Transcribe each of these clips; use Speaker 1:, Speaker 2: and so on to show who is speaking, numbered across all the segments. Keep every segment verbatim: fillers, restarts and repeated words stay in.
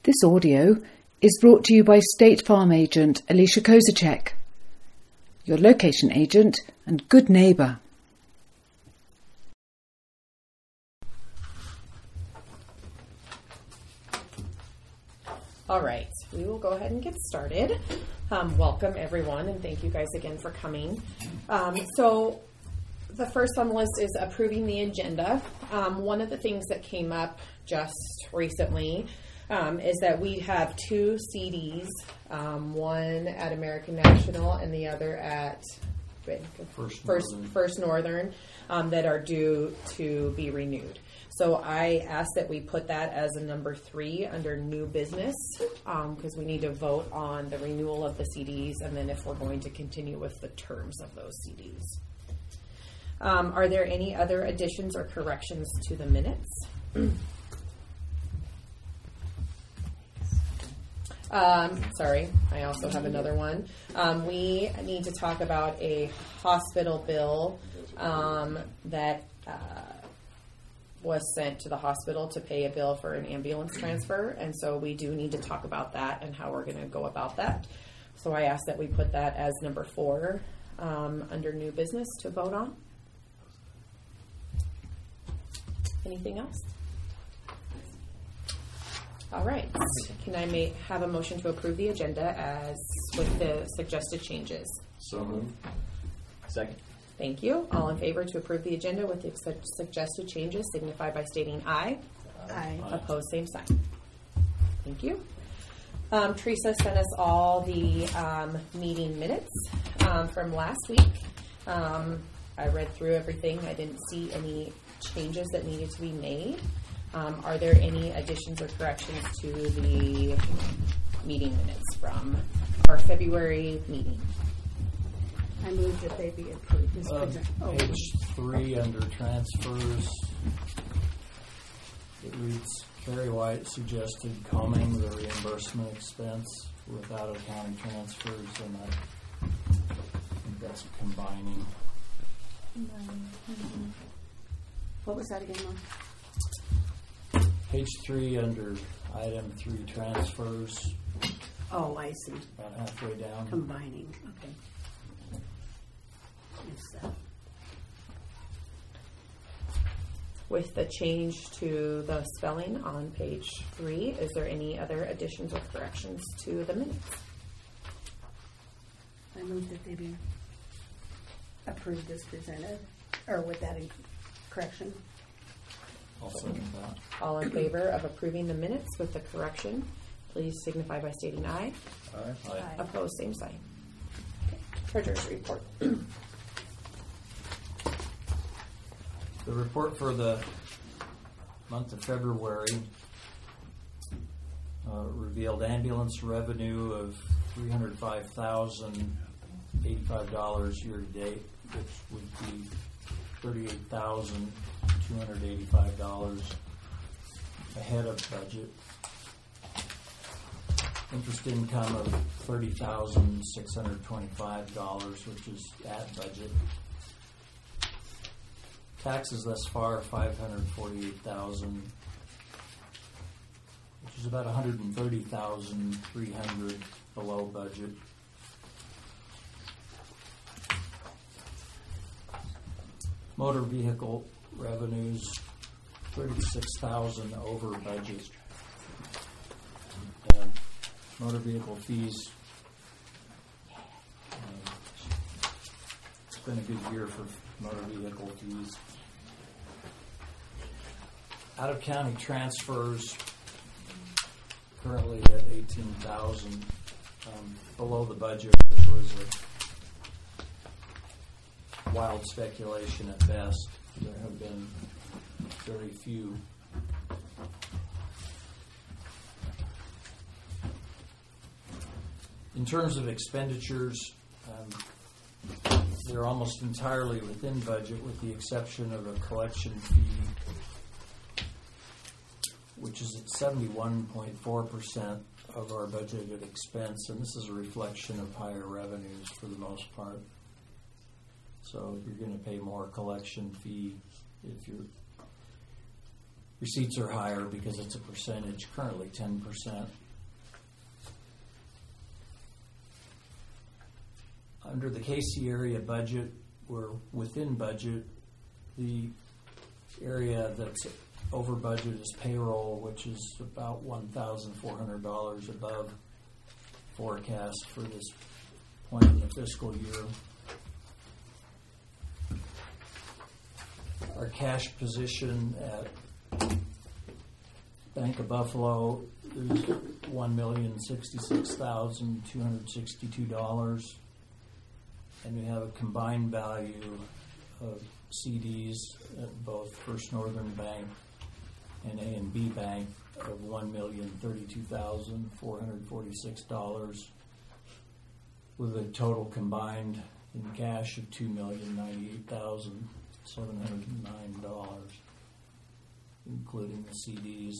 Speaker 1: This audio is brought to you by State Farm agent Alicia Kozacek, your location agent and good neighbour.
Speaker 2: All right, we will go ahead and get started. Um, welcome, everyone, and thank you guys again for coming. Um, so the first on the list is approving the agenda. Um, one of the things that came up just recently um, is that we have two C Ds, um, one at American National and the other at
Speaker 3: First
Speaker 2: First
Speaker 3: Northern,
Speaker 2: First Northern um, that are due to be renewed. So I asked that we put that as a number three under new business because um, we need to vote on the renewal of the C Ds and then if we're going to continue with the terms of those C Ds. Um, are there any other additions or corrections to the minutes? Um, sorry, I also have another one. Um, we need to talk about a hospital bill um, that uh, was sent to the hospital to pay a bill for an ambulance transfer, and so we do need to talk about that and how we're going to go about that. So I asked that we put that as number four um, under new business to vote on. Anything else? All right. Can I make, have a motion to approve the agenda as with the suggested changes?
Speaker 3: So moved. Second.
Speaker 2: Thank you. All in favor to approve the agenda with the su- suggested changes signify by stating aye.
Speaker 3: Aye. Aye.
Speaker 2: Opposed, same sign. Thank you. Um, Teresa sent us all the um, meeting minutes um, from last week. Um, I read through everything. I didn't see any changes that needed to be made. Um, are there any additions or corrections to the meeting minutes from our February meeting?
Speaker 4: I move that they be approved. Miz
Speaker 3: Uh,
Speaker 4: President. Oh.
Speaker 3: Page three under transfers, it reads, Carrie White suggested calming the reimbursement expense with out-of-county transfers, and I think that's combining.
Speaker 4: What was that again, Mom?
Speaker 3: Page three under item three transfers,
Speaker 4: Oh, I see.
Speaker 3: about halfway down.
Speaker 4: Combining. Okay. Yes, that.
Speaker 2: With the change to the spelling on page three, is there any other additions or corrections to the minutes?
Speaker 4: I move that they be approved as presented, or with that in- correction.
Speaker 3: I'll second that.
Speaker 2: All in favor of approving the minutes with the correction, please signify by stating aye.
Speaker 3: Aye.
Speaker 4: Aye.
Speaker 2: Opposed, same sign. Okay. Treasurer's report.
Speaker 3: The report for the month of February uh, revealed ambulance revenue of three hundred five thousand eighty-five dollars year to date, which would be thirty-eight thousand two hundred eighty-five dollars ahead of budget. Interest income of thirty thousand six hundred twenty-five dollars, which is at budget. Taxes thus far, five hundred forty-eight thousand dollars, which is about one hundred thirty thousand three hundred dollars below budget. Motor vehicle revenues, thirty-six thousand dollars over budget. And motor vehicle fees, uh, it's been a good year for motor vehicle fees. Out-of-county transfers, currently at eighteen thousand dollars, um, below the budget, which was a wild speculation at best. There have been very few. In terms of expenditures, um, they're almost entirely within budget with the exception of a collection fee, which is at seventy-one point four percent of our budgeted expense, and this is a reflection of higher revenues for the most part. So you're going to pay more collection fee if you're Receipts are higher because it's a percentage, currently ten percent. Under the K C area budget, we're within budget. The area that's over budget is payroll, which is about one thousand four hundred dollars above forecast for this point in the fiscal year. Our cash position at Bank of Buffalo is one million sixty-six thousand two hundred sixty-two dollars. And we have a combined value of C Ds at both First Northern Bank and A and B Bank of one million thirty-two thousand four hundred forty-six dollars, with a total combined in cash of two million ninety-eight thousand seven hundred nine dollars, including the C Ds.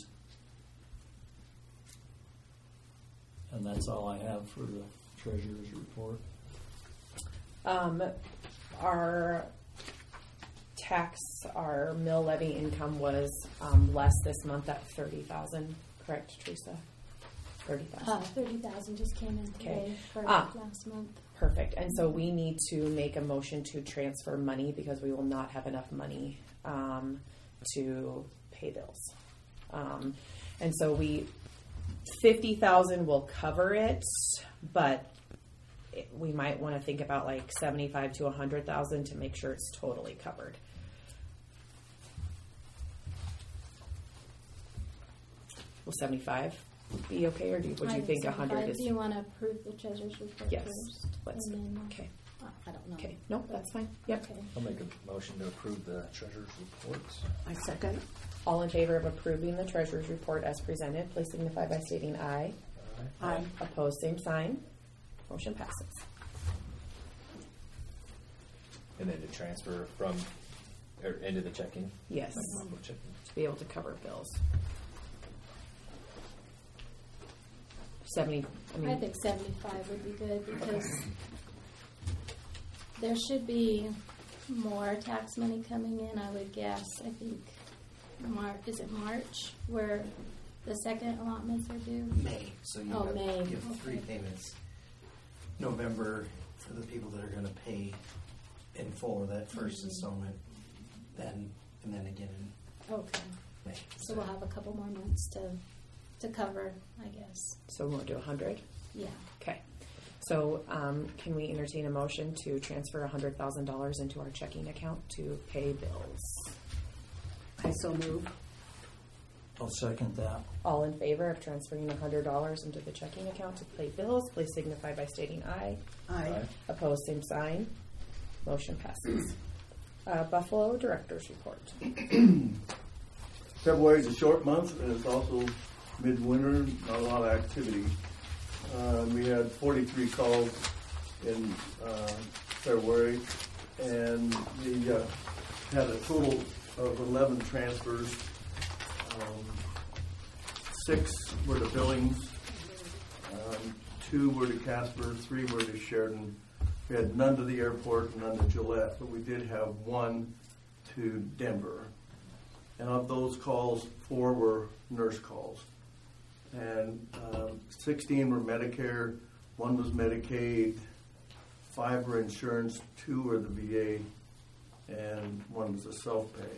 Speaker 3: And that's all I have for the treasurer's report.
Speaker 2: Um, our tax, our mill levy income was um, less this month at thirty thousand. Correct, Teresa? Thirty thousand.
Speaker 5: Uh, thirty thousand just came in today
Speaker 2: Okay.
Speaker 5: for
Speaker 2: Ah.
Speaker 5: last month.
Speaker 2: Perfect. And so we need to make a motion to transfer money because we will not have enough money um, to pay bills. Um, and so we fifty thousand will cover it, but it, we might want to think about like seventy-five to a hundred thousand to make sure it's totally covered. Will seventy-five be okay, or do you, would
Speaker 5: I
Speaker 2: you think a
Speaker 5: seventy-five.
Speaker 2: hundred is?
Speaker 5: Do you want to approve the treasurer's report
Speaker 2: Yes.
Speaker 5: first?
Speaker 2: Let's.
Speaker 5: And then,
Speaker 2: Okay.
Speaker 5: uh, I don't know.
Speaker 2: Okay. No, that's fine. Yep.
Speaker 5: Okay.
Speaker 6: I'll make a motion to approve the treasurer's reports.
Speaker 4: I second.
Speaker 2: All in favor of approving the treasurer's report as presented, please signify by stating aye.
Speaker 4: Aye.
Speaker 2: Opposed, same sign. Motion passes.
Speaker 6: And then to transfer from, or into the checking?
Speaker 2: Yes,
Speaker 6: Like envelope checking.
Speaker 2: to be able to cover bills. Seventy, I
Speaker 5: I
Speaker 2: mean,
Speaker 5: think seventy-five would be good because there should be more tax money coming in, I would guess. I think Mar, is it March where the second allotments are due?
Speaker 7: May, so you
Speaker 5: Oh,
Speaker 7: have,
Speaker 5: May,
Speaker 7: you have three
Speaker 5: okay.
Speaker 7: payments. November for the people that are gonna pay in full of that first
Speaker 5: Mhm.
Speaker 7: installment, then, and then again in
Speaker 5: Okay.
Speaker 7: May.
Speaker 5: So we'll have a couple more months to, to cover, I guess.
Speaker 2: so we'll do a hundred.
Speaker 5: Yeah.
Speaker 2: Okay. So, um, can we entertain a motion to transfer a hundred thousand dollars into our checking account to pay bills?
Speaker 4: I so move.
Speaker 3: I'll second that.
Speaker 2: All in favor of transferring a hundred dollars into the checking account to pay bills, please signify by stating aye.
Speaker 4: Aye.
Speaker 2: Opposed, same sign. Motion passes. Uh, Buffalo Director's Report.
Speaker 8: February is a short month, and it's also midwinter, not a lot of activity. Uh, we had forty-three calls in uh, February, and we uh, had a total of eleven transfers. Um, six were to Billings, um, two were to Casper, three were to Sheridan. We had none to the airport, none to Gillette, but we did have one to Denver. And of those calls, four were nurse calls. And um, sixteen were Medicare, one was Medicaid, five were insurance, two were the V A, and one was a self-pay.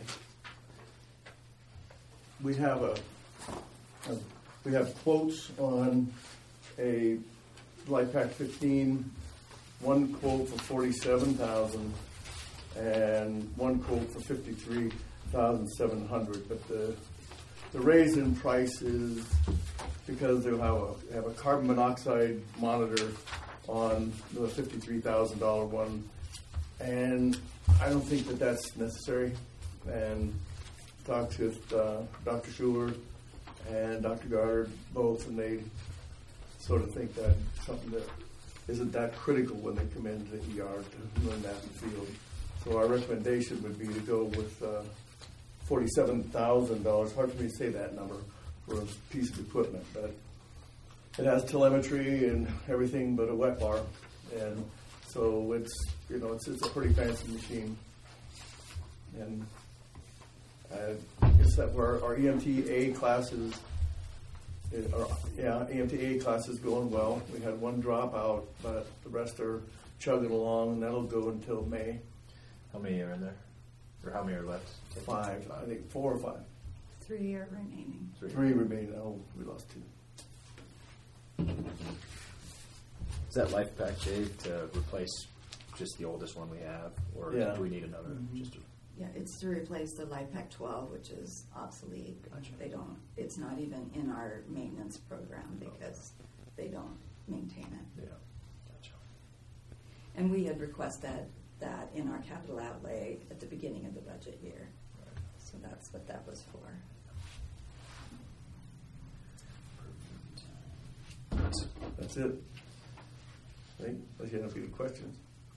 Speaker 8: We have a, a we have quotes on a LifePak fifteen, one quote for forty-seven thousand, and one quote for fifty-three thousand seven hundred. But the the raise in price is because they'll have a have a carbon monoxide monitor on the fifty-three thousand dollar one, and I don't think that that's necessary. And talked with uh, Doctor Schuler and Doctor Goddard both, and they sort of think that something that isn't that critical when they come into the E R to learn that in the field. So our recommendation would be to go with uh, forty-seven thousand dollars. Hard for me to say that number for a piece of equipment, but it has telemetry and everything but a wet bar, and so it's you know it's it's a pretty fancy machine. And Uh, I guess that where our E M T A classes, is- or, yeah, E M T A class is going well. We had one dropout, but the rest are chugging along, and that'll go until May.
Speaker 6: How many are in there? Or how many are left?
Speaker 8: Five, I think, four or five.
Speaker 4: Three are remaining.
Speaker 6: Three.
Speaker 8: Three remain. Oh, we lost two.
Speaker 6: Is that life pack, Dave, to replace just the oldest one we have? Or
Speaker 8: Yeah.
Speaker 6: do we need another?
Speaker 8: Mhm.
Speaker 6: Just to,
Speaker 9: Yeah, it's to replace the LifePak twelve, which is obsolete.
Speaker 6: Gotcha.
Speaker 9: They don't, it's not even in our maintenance program because they don't maintain it.
Speaker 6: yeah. Gotcha.
Speaker 9: And we had requested that in our capital outlay at the beginning of the budget year. So that's what that was for.
Speaker 8: That's it. I think, unless you have any questions.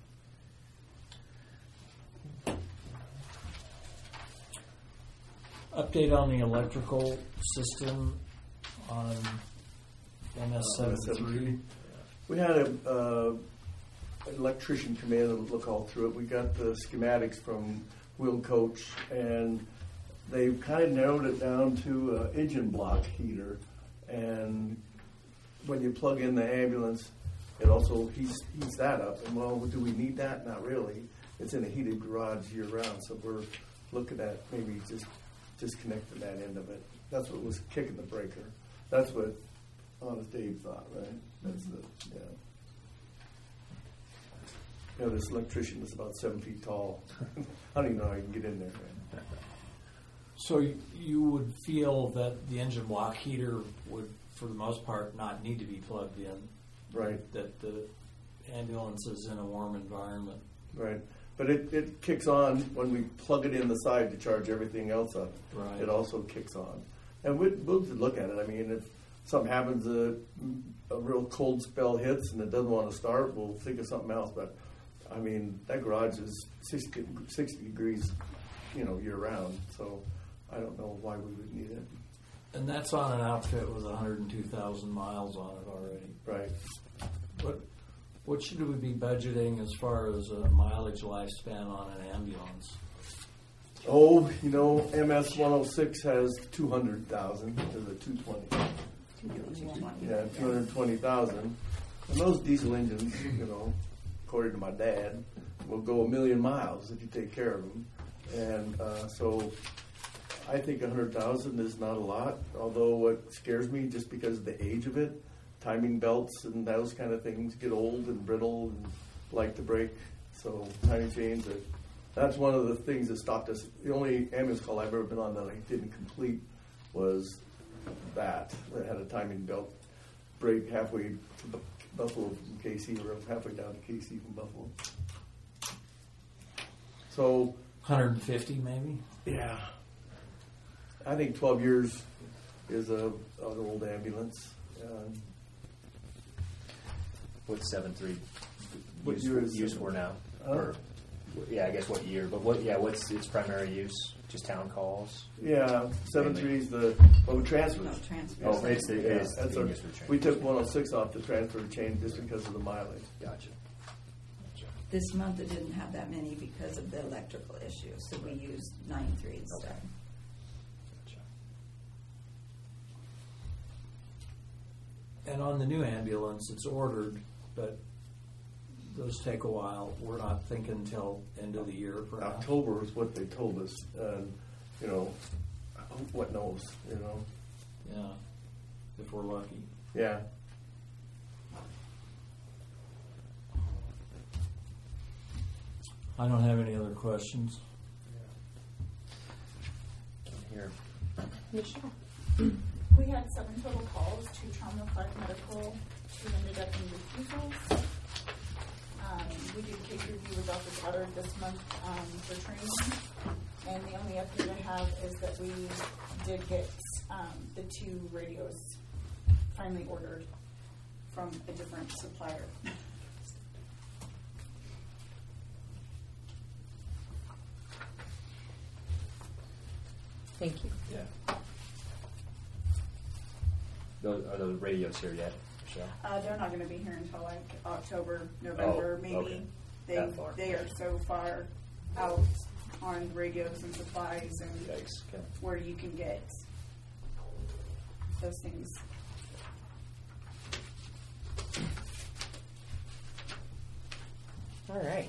Speaker 3: Update on the electrical system on M S seventy-three.
Speaker 8: We had a, uh, an electrician come in and look all through it. We got the schematics from Will Coach, and they've kind of narrowed it down to an engine block heater. And when you plug in the ambulance, it also heats, heats that up. And well, do we need that? Not really. It's in a heated garage year round, so we're looking at maybe just disconnecting that end of it. That's what was kicking the breaker. That's what Honest Dave thought, right? That's the, yeah. You know, this electrician is about seven feet tall. I don't even know how you can get in there. Right?
Speaker 3: So y- you would feel that the engine block heater would, for the most part, not need to be plugged in?
Speaker 8: Right.
Speaker 3: That the ambulance is in a warm environment?
Speaker 8: Right. But it, it kicks on when we plug it in the side to charge everything else up.
Speaker 3: Right.
Speaker 8: It also kicks on. And we, we'll just look at it. I mean, if something happens, a, a real cold spell hits and it doesn't want to start, we'll think of something else. But, I mean, that garage is sixty, sixty degrees, you know, year round. So I don't know why we would need it.
Speaker 3: And that's on an outfit with one hundred two thousand miles on it already.
Speaker 8: Right.
Speaker 3: What what should we be budgeting as far as a mileage lifespan on an ambulance?
Speaker 8: Oh, you know, M S one oh six has two hundred thousand to the two twenty. Yeah, two hundred twenty thousand. And those diesel engines, you know, according to my dad, will go a million miles if you take care of them. And uh, so I think one hundred thousand is not a lot, although what scares me, just because of the age of it, timing belts and those kind of things get old and brittle and like to break. So timing chains, are, that's one of the things that stopped us. The only ambulance call I've ever been on that I didn't complete was that. That had a timing belt break halfway to Bu- Buffalo from K C, or halfway down to K C from Buffalo. So,
Speaker 3: one hundred fifty maybe?
Speaker 8: yeah, I think twelve years is a an old ambulance. Um,
Speaker 6: What's seven three
Speaker 8: What
Speaker 6: used,
Speaker 8: year is
Speaker 6: used
Speaker 8: seven?
Speaker 6: for now?
Speaker 8: Huh?
Speaker 6: Or, yeah, I guess what year? But what? Yeah, what's its primary use? Just town calls.
Speaker 8: yeah, seven three is the well, we transfer.
Speaker 9: No transfer.
Speaker 6: Oh, it's the
Speaker 8: Yeah,
Speaker 6: it's
Speaker 8: that's
Speaker 6: being
Speaker 8: our,
Speaker 6: used for the
Speaker 8: we
Speaker 6: train.
Speaker 8: took one oh six off the transfer chain just because of the mileage.
Speaker 6: Gotcha. Gotcha.
Speaker 9: This month it didn't have that many because of the electrical issue, so we used nine three instead.
Speaker 6: Okay. Gotcha.
Speaker 3: And on the new ambulance, it's ordered, but those take a while. We're not thinking till end of the year, perhaps.
Speaker 8: October is what they told us, and you know, what knows, you know,
Speaker 3: Yeah, if we're lucky.
Speaker 8: yeah.
Speaker 3: I don't have any other questions.
Speaker 6: Here.
Speaker 2: Michelle.
Speaker 10: We had seven total calls, two trauma, five medical, two ended up in refusals. Um, we did case review with Doctor Goddard this month um, for training, and the only update I have is that we did get um, the two radios finally ordered from a different supplier.
Speaker 2: Thank you.
Speaker 6: Yeah. Those, are those radios here yet, Michelle?
Speaker 10: Uh, they're not going to be here until like October, November,
Speaker 6: Oh,
Speaker 10: maybe.
Speaker 6: okay.
Speaker 10: They
Speaker 6: That far.
Speaker 10: they are so far out on radios and supplies and
Speaker 6: Yikes. Okay.
Speaker 10: where you can get those things.
Speaker 2: All right.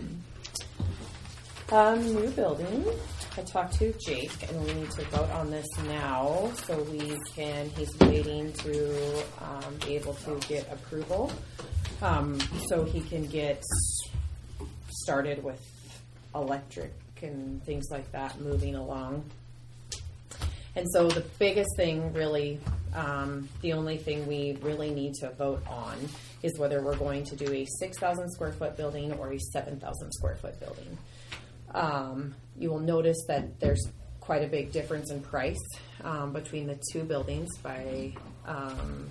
Speaker 2: Um, new building. I talked to Jake, and we need to vote on this now, so we can. He's waiting to um, be able to get approval, um, so he can get started with electric and things like that moving along. And so the biggest thing, really, um, the only thing we really need to vote on is whether we're going to do a six thousand square foot building or a seven thousand square foot building. Um, you will notice that there's quite a big difference in price um, between the two buildings by um,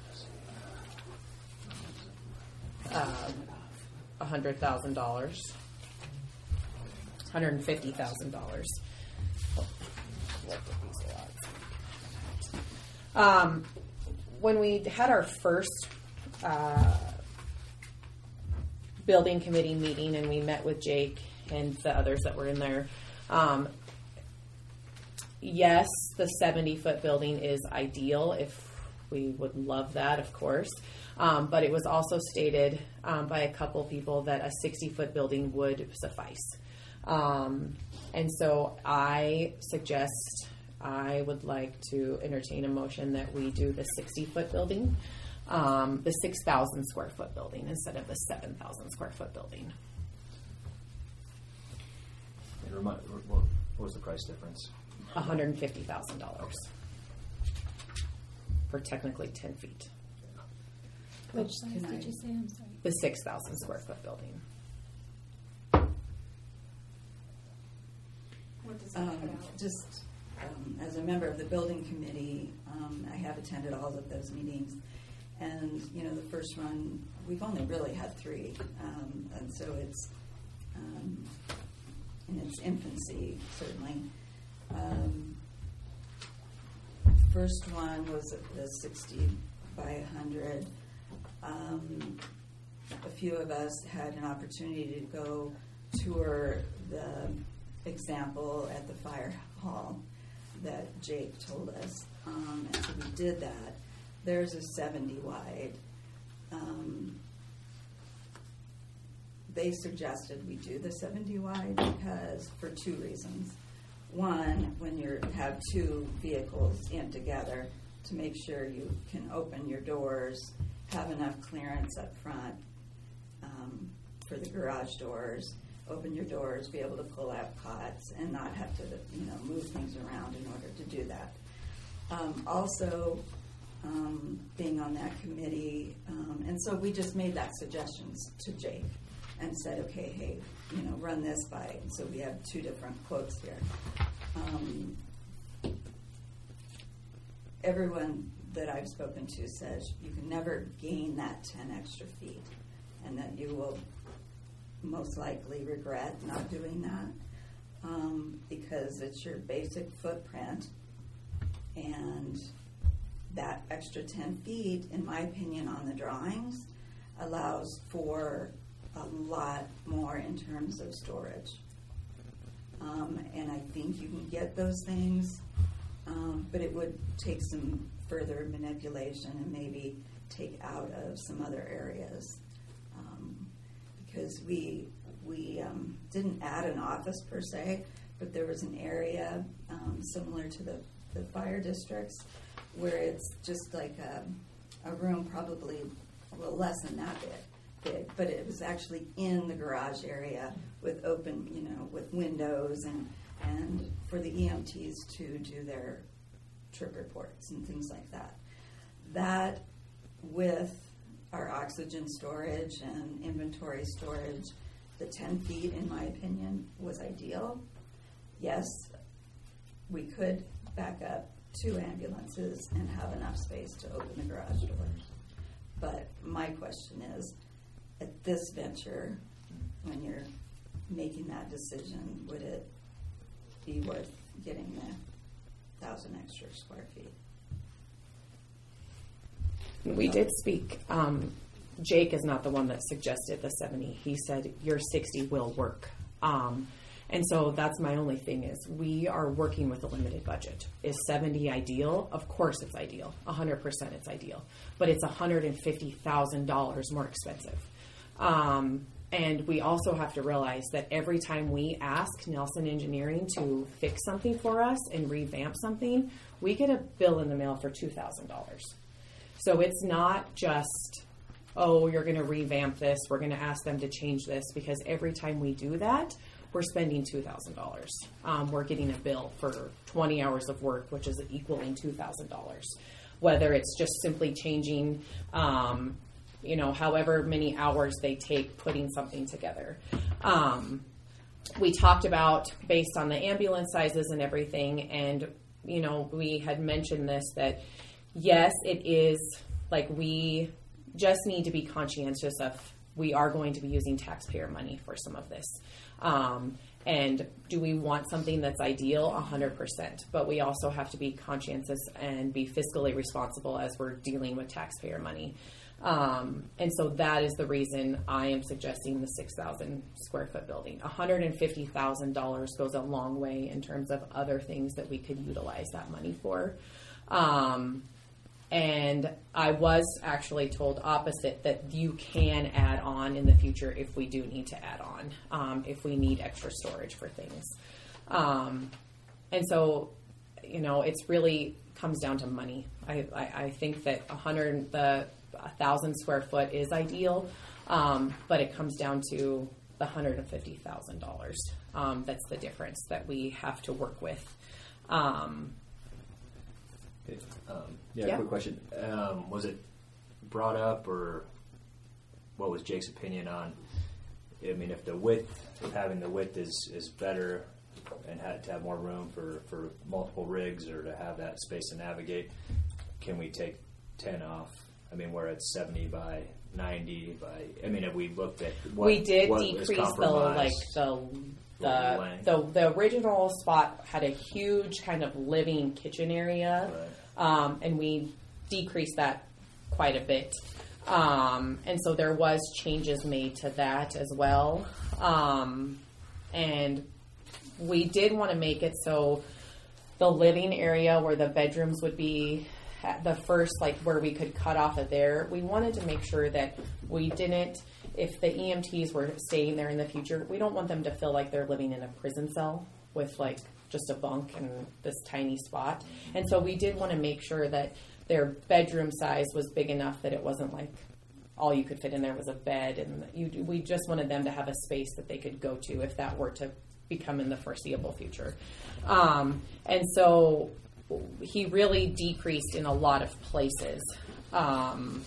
Speaker 2: uh, one hundred thousand dollars, one hundred fifty thousand dollars. Um, when we had our first uh, building committee meeting and we met with Jake and the others that were in there, um, yes, the seventy foot building is ideal. If we would love that, of course. Um, but it was also stated um, by a couple people that a sixty foot building would suffice. Um, and so I suggest, I would like to entertain a motion that we do the sixty foot building, um, the six thousand square foot building instead of the seven thousand square foot building.
Speaker 6: And remind, what, what was the price difference?
Speaker 2: one hundred fifty thousand dollars for technically ten feet.
Speaker 5: Which size
Speaker 9: Can
Speaker 5: did
Speaker 9: I-
Speaker 5: you say? I'm sorry.
Speaker 2: The six thousand square foot building.
Speaker 10: What does that
Speaker 9: Um,
Speaker 10: cut out?
Speaker 9: just um, as a member of the building committee, um, I have attended all of those meetings. And, you know, the first one, we've only really had three. Um, and so it's um, in its infancy, certainly. Um, first one was the sixty by one hundred. Um, a few of us had an opportunity to go tour the example at the fire hall that Jake told us. Um, and so we did that. There's a seventy wide. Um, they suggested we do the seventy wide because for two reasons. One, when you have two vehicles in together, to make sure you can open your doors, have enough clearance up front um, for the garage doors, open your doors, be able to pull out cots, and not have to, you know, move things around in order to do that. Um, also, um, being on that committee, um, and so we just made that suggestions to Jake and said, okay, hey, you know, run this by. And so we have two different quotes here. Um, everyone that I've spoken to says you can never gain that ten extra feet, and that you will most likely regret not doing that um, because it's your basic footprint, and that extra ten feet, in my opinion, on the drawings allows for a lot more in terms of storage. Um, and I think you can get those things, um, but it would take some further manipulation and maybe take out of some other areas. Um, because we we um, didn't add an office per se, but there was an area um, similar to the, the fire districts where it's just like a, a room probably a little less than that big, big, but it was actually in the garage area with open, you know, with windows and, and for the E M Ts to do their trip reports and things like that. That with our oxygen storage and inventory storage, the ten feet, in my opinion, was ideal. Yes, we could back up two ambulances and have enough space to open the garage doors. But my question is, at this venture, when you're making that decision, would it be worth getting the thousand extra square feet?
Speaker 2: We did speak. Um, Jake is not the one that suggested the seventy. He said your sixty will work. Um, And so that's my only thing is we are working with a limited budget. Is seventy ideal? Of course it's ideal. one hundred percent it's ideal. But it's one hundred fifty thousand dollars more expensive. Um, and we also have to realize that every time we ask Nelson Engineering to fix something for us and revamp something, we get a bill in the mail for two thousand dollars. So it's not just, oh, you're going to revamp this, we're going to ask them to change this, because every time we do that, we're spending two thousand dollars. Um, we're getting a bill for twenty hours of work, which is equaling two thousand dollars. Whether it's just simply changing, um, you know, however many hours they take putting something together. Um, we talked about based on the ambulance sizes and everything, and, you know, we had mentioned this, that yes, it is like we just need to be conscientious of we are going to be using taxpayer money for some of this. Um, and do we want something that's ideal? one hundred percent. But we also have to be conscientious and be fiscally responsible as we're dealing with taxpayer money. Um, and so that is the reason I am suggesting the six thousand square foot building. one hundred fifty thousand dollars goes a long way in terms of other things that we could utilize that money for. Um, And I was actually told opposite, that you can add on in the future if we do need to add on, um, if we need extra storage for things. Um, and so, you know, it's really comes down to money. I, I, I think that one hundred, the one thousand square foot is ideal, um, but it comes down to the one hundred fifty thousand dollars. Um, that's the difference that we have to work with. Um,
Speaker 6: Um, yeah,
Speaker 2: Yeah.
Speaker 6: quick question. Um, was it brought up, or what was Jake's opinion on, I mean, if the width, if having the width is, is better and had to have more room for, for multiple rigs, or to have that space to navigate, can we take ten off? I mean, we're at seventy by ninety by, I mean, have we looked at what
Speaker 2: we did
Speaker 6: what is
Speaker 2: decrease the
Speaker 6: compromised?
Speaker 2: like the the
Speaker 6: length?
Speaker 2: the the original spot had a huge kind of living kitchen area,
Speaker 6: Right.
Speaker 2: um, and we decreased that quite a bit. Um, and so there was changes made to that as well. Um, and we did want to make it so the living area where the bedrooms would be at the first, like where we could cut off of there, we wanted to make sure that we didn't, if the E M Ts were staying there in the future, we don't want them to feel like they're living in a prison cell with like just a bunk and this tiny spot. And so we did want to make sure that their bedroom size was big enough that it wasn't like all you could fit in there was a bed, and you, we just wanted them to have a space that they could go to if that were to become in the foreseeable future. Um, and so he really decreased in a lot of places. Um,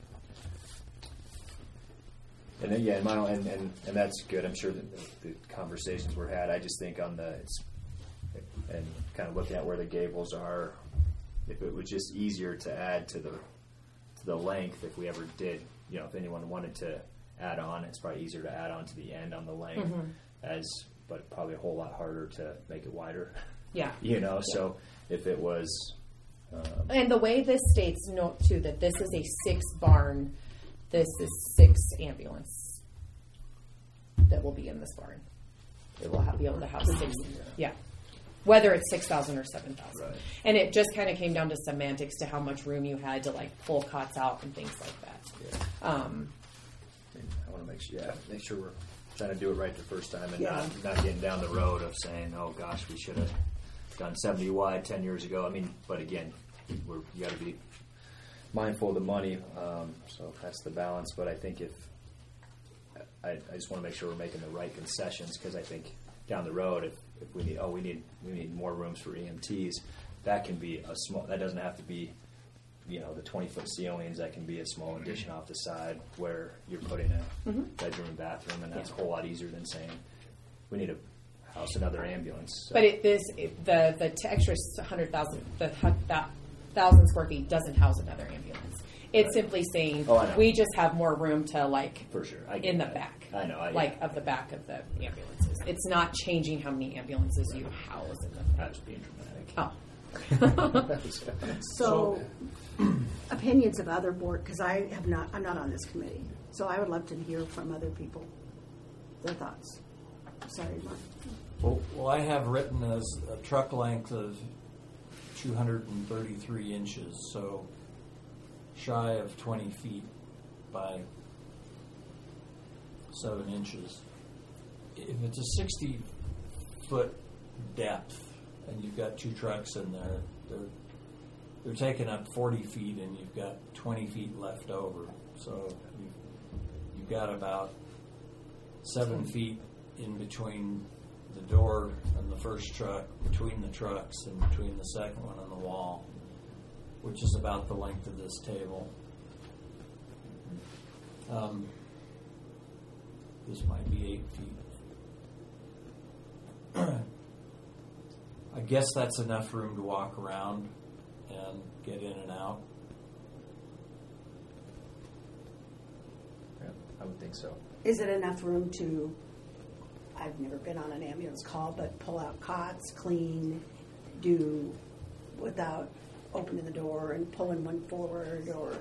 Speaker 6: And then, yeah, and, my, and, and and that's good. I'm sure that the, the conversations were had. I just think on the it's, and kind of looking at where the gables are, if it was just easier to add to the to the length, if we ever did, you know, if anyone wanted to add on, it's probably easier to add on to the end on the length,
Speaker 2: mm-hmm.
Speaker 6: as but probably a whole lot harder to make it wider.
Speaker 2: Yeah.
Speaker 6: You know, so if it was, um,
Speaker 2: and the way this states, note too, that this is a six barn. This is six ambulance that will be in this barn. It will have, be able to have six. Yeah. Whether it's six thousand or seven thousand.
Speaker 6: Right.
Speaker 2: And it just kind of came down to semantics to how much room you had to like pull cots out and things like that.
Speaker 6: yeah.
Speaker 2: Um,
Speaker 6: I want to make sure, yeah, make sure we're trying to do it right the first time, and
Speaker 4: Yeah.
Speaker 6: not not getting down the road of saying, oh gosh, we should have done seventy wide ten years ago. I mean, but again, we're you got to be mindful of the money, um, so that's the balance. But I think if I, I just want to make sure we're making the right concessions, because I think down the road, if, if we need oh we need we need more rooms for E M Ts, that can be a small. That doesn't have to be, you know, the twenty foot ceilings. That can be a small addition off the side where you're putting a
Speaker 2: mm-hmm.
Speaker 6: bedroom and bathroom, and that's
Speaker 2: Yeah.
Speaker 6: a whole lot easier than saying we need a house another ambulance. So.
Speaker 2: But it, this it, the the t- extra hundred thousand the hu- that thousand square feet doesn't house another ambulance. It's
Speaker 6: Right.
Speaker 2: simply saying
Speaker 6: Oh, I know.
Speaker 2: we just have more room to like
Speaker 6: For sure, I get
Speaker 2: in the
Speaker 6: that.
Speaker 2: back.
Speaker 6: I know, I-
Speaker 2: like of the back of the ambulances. It's not changing how many ambulances you house in the.
Speaker 6: I was being dramatic.
Speaker 2: Oh.
Speaker 4: So, opinions of other board, because I have not, I'm not on this committee, so I would love to hear from other people, their thoughts. sorry, Mark.
Speaker 3: Well, well, I have written as a truck length of two hundred thirty-three inches, so shy of twenty feet by seven inches. If it's a sixty-foot depth and you've got two trucks in there, they're they're taking up forty feet, and you've got twenty feet left over. So you've, you've got about seven feet in between the door and the first truck, between the trucks, and between the second one and the wall, which is about the length of this table. Um, this might be eight feet. I guess that's enough room to walk around and get in and out.
Speaker 6: Yeah, I would think so.
Speaker 4: Is it enough room to, I've never been on an ambulance call, but pull out cots, clean, do without opening the door and pulling one forward, or?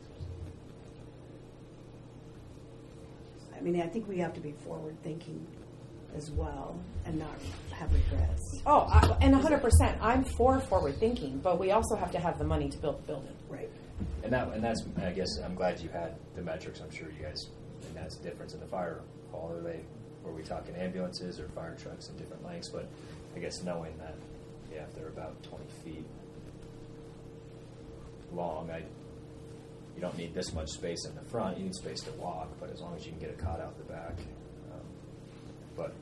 Speaker 4: I mean, I think we have to be forward thinking as well and not have regrets.
Speaker 2: Oh, I, and one hundred percent. I'm for forward thinking, but we also have to have the money to build the building.
Speaker 4: Right.
Speaker 6: And that, and that's, I guess, I'm glad you had the metrics. I'm sure you guys, and that's the difference in the fire call. Are they, were we talking ambulances or fire trucks in different lengths? But I guess knowing that, yeah, if they're about twenty feet long, I, you don't need this much space in the front. You need space to walk, but as long as you can get a cot out the back. Um, but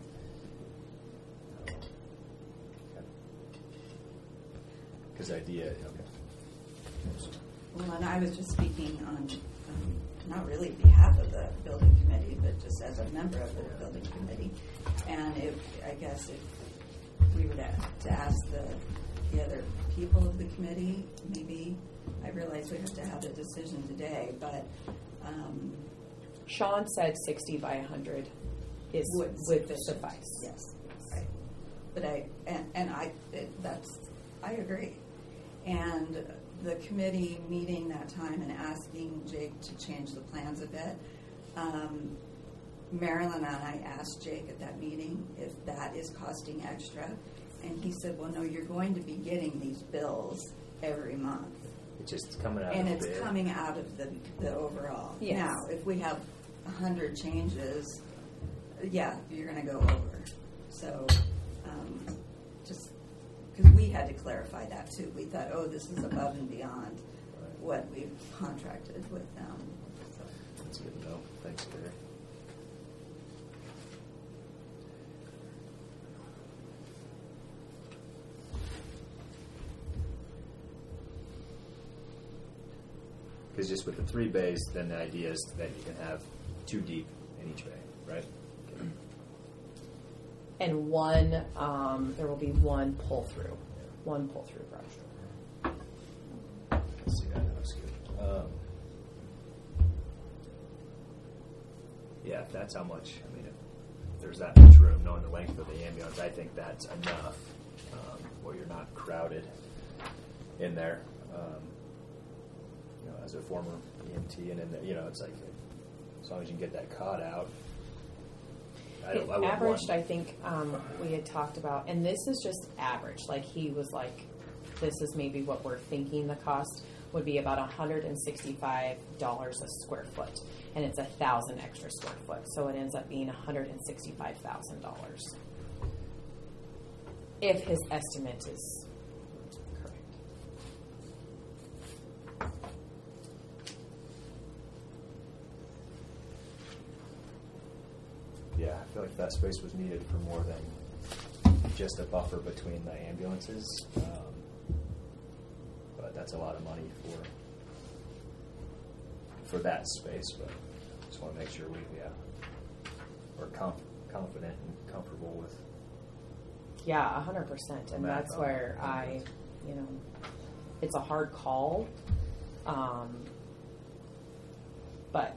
Speaker 6: because the idea, okay.
Speaker 9: Well, and I was just speaking on, um, not really behalf of the building committee, but just as a member of the building committee. And if, I guess if we were to, to ask the, the other people of the committee, maybe, I realize we have to have a decision today, but um,
Speaker 2: Sean said sixty by one hundred is
Speaker 9: would
Speaker 2: would suffice.
Speaker 9: Yes, right. But I, and, and I, it, that's, I agree. And the committee meeting that time and asking Jake to change the plans a bit, um, Marilyn and I asked Jake at that meeting if that is costing extra, and he said, well, no, you're going to be getting these bills every month.
Speaker 6: It's just coming out
Speaker 9: And
Speaker 6: of
Speaker 9: it's
Speaker 6: the bid.
Speaker 9: coming out of the, the overall.
Speaker 2: Yes.
Speaker 9: Now, if we have a hundred changes, yeah, you're going to go over. So, um, just because we had to clarify that too. We thought, oh, this is above and beyond what we've contracted with them. So.
Speaker 6: That's good to know. Thanks, Gary. Because just with the three bays, then the idea is that you can have two deep in each bay, right? Okay.
Speaker 2: And one, um, there will be one pull through, one pull through garage door.
Speaker 6: Let's see, that looks good. Um, yeah, if that's how much, I mean, if there's that much room, knowing the length of the ambulance, I think that's enough um, where you're not crowded in there. Um, you know, as a former E M T, and in the, you know, it's like as long as you can get that cot out. I don't.
Speaker 2: It
Speaker 6: I wouldn't
Speaker 2: averaged,
Speaker 6: want-
Speaker 2: I think um, we had talked about, and this is just average. Like he was like, this is maybe what we're thinking the cost would be about one hundred sixty-five dollars a square foot, and it's a thousand extra square foot, so it ends up being one hundred sixty-five thousand dollars if his estimate is correct.
Speaker 6: Yeah, I feel like that space was needed for more than just a buffer between the ambulances. Um, but that's a lot of money for for that space. But just want to make sure we yeah we're conf- confident and comfortable with.
Speaker 2: Yeah, a hundred percent, and
Speaker 6: Math
Speaker 2: that's
Speaker 6: on
Speaker 2: where
Speaker 6: it.
Speaker 2: I, you know, it's a hard call, um, but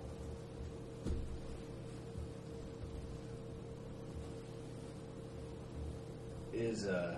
Speaker 6: Is uh,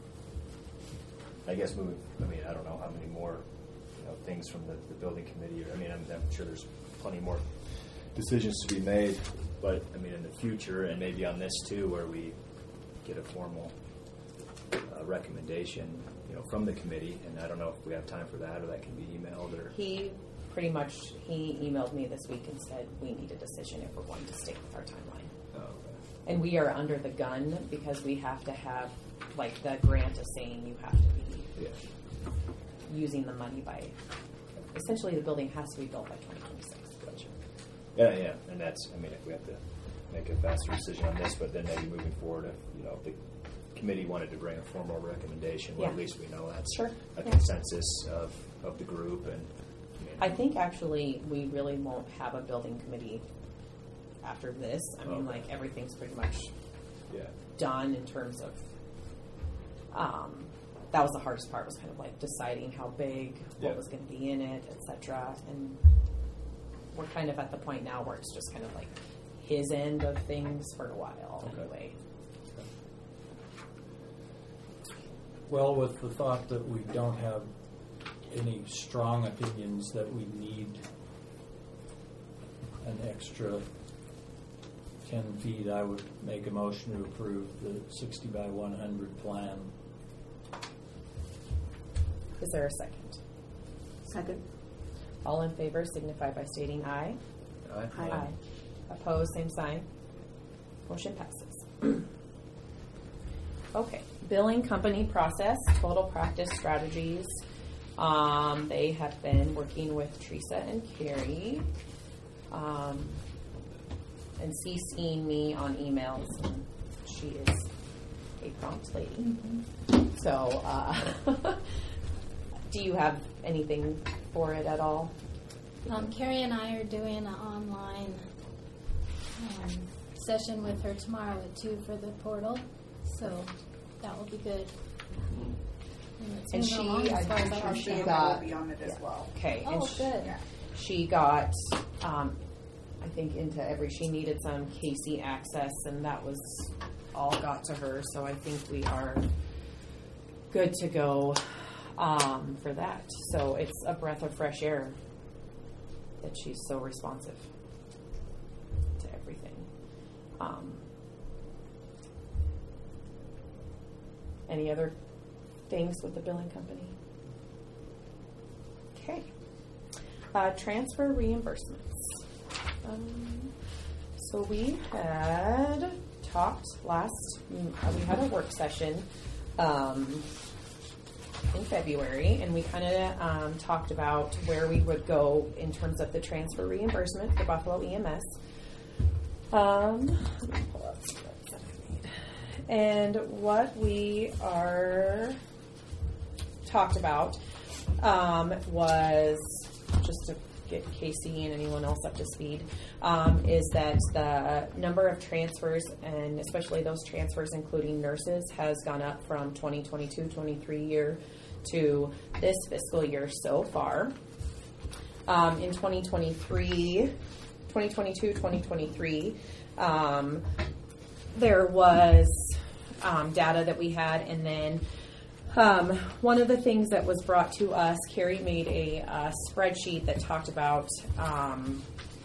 Speaker 6: I guess moving. I mean, I don't know how many more you know things from the, the building committee. I mean, I'm, I'm sure there's plenty more decisions to be made, but I mean in the future, and maybe on this too, where we get a formal uh, recommendation, you know, from the committee. And I don't know if we have time for that, or that can be emailed, or
Speaker 2: He pretty much, he emailed me this week and said we need a decision if we're going to stick with our timeline.
Speaker 6: oh, okay.
Speaker 2: And we are under the gun because we have to have, like, the grant is saying you have to be
Speaker 6: yeah.
Speaker 2: using the money by, essentially the building has to be built by twenty twenty-six.
Speaker 6: Gotcha. Yeah, yeah, and that's, I mean, if we have to make a faster decision on this, but then maybe moving forward, if, you know, if the committee wanted to bring a formal recommendation, well,
Speaker 2: Yeah.
Speaker 6: at least we know that's
Speaker 2: Sure.
Speaker 6: a
Speaker 2: Yeah.
Speaker 6: consensus of, of the group. And I, mean,
Speaker 2: I think actually we really won't have a building committee after this. I mean,
Speaker 6: Okay.
Speaker 2: like, everything's pretty much
Speaker 6: yeah,
Speaker 2: done in terms of, um, that was the hardest part, was kind of like deciding how big, what
Speaker 6: Yeah.
Speaker 2: was going to be in it, et cetera. And we're kind of at the point now where it's just kind of like his end of things for a while
Speaker 6: Okay.
Speaker 2: anyway.
Speaker 3: Well, with the thought that we don't have any strong opinions that we need an extra ten feet, I would make a motion to approve the sixty by one hundred plan.
Speaker 2: Is there a second?
Speaker 4: Second.
Speaker 2: All in favor signify by stating aye.
Speaker 6: Aye.
Speaker 4: Aye.
Speaker 2: Opposed, same sign. Motion passes. Okay, billing company process, Total Practice Strategies. Um, they have been working with Teresa and Carrie, um, and CCing me on emails. She is a prompt lady. Mm-hmm. So, uh, do you have anything for it at all?
Speaker 5: Um, Carrie and I are doing an online um, session with her tomorrow at two for the portal, so that will be good. And, it's
Speaker 2: And
Speaker 5: moving
Speaker 2: she,
Speaker 5: along as far
Speaker 2: I'm
Speaker 5: as I
Speaker 2: sure she
Speaker 5: understand.
Speaker 2: got,
Speaker 10: will be on it as well.
Speaker 2: okay. and
Speaker 5: Oh,
Speaker 2: she-
Speaker 5: good.
Speaker 10: Yeah.
Speaker 2: She got, um, I think, into every, she needed some Casey access, and that was all got to her. So I think we are good to go um, for that. So it's a breath of fresh air that she's so responsive to everything. Um, any other things with the billing company? Okay. Uh, transfer reimbursements. Um, so we had talked last, uh, we had a work session um, in February, and we kind of um, talked about where we would go in terms of the transfer reimbursement for Buffalo E M S. Um, let me pull up some notes that I made. And what we are talked about um, was, just to get Casey and anyone else up to speed, um, is that the number of transfers, and especially those transfers including nurses, has gone up from twenty twenty-two twenty-three year to this fiscal year so far. Um, in twenty twenty-three, twenty twenty-two twenty twenty-three, um, there was um, data that we had, and then Um, one of the things that was brought to us, Carrie made a uh, spreadsheet that talked about um,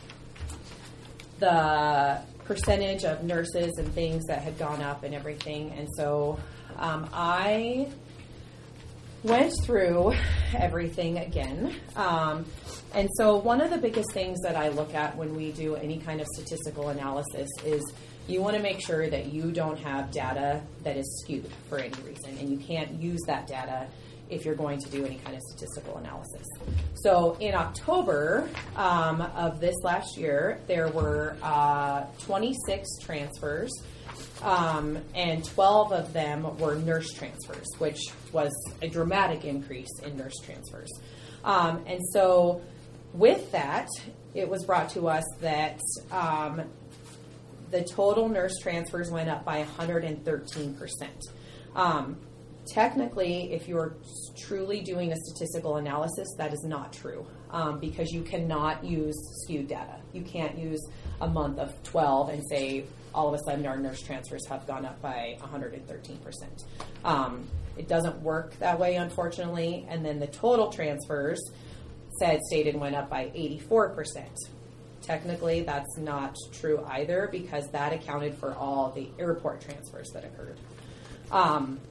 Speaker 2: the percentage of nurses and things that had gone up and everything. And so um, I went through everything again. Um, and so one of the biggest things that I look at when we do any kind of statistical analysis is you want to make sure that you don't have data that is skewed for any reason, and you can't use that data if you're going to do any kind of statistical analysis. So in October um, of this last year, there were uh, twenty-six transfers, um, and twelve of them were nurse transfers, which was a dramatic increase in nurse transfers. Um, and so with that, it was brought to us that um, the total nurse transfers went up by one hundred thirteen percent. Um, technically, if you're truly doing a statistical analysis, that is not true um, because you cannot use skewed data. You can't use a month of twelve and say all of a sudden our nurse transfers have gone up by one hundred thirteen percent. Um, it doesn't work that way, unfortunately. And then the total transfers said stated went up by eighty-four percent. technically that's not true either, because that accounted for all the airport transfers that occurred. Um,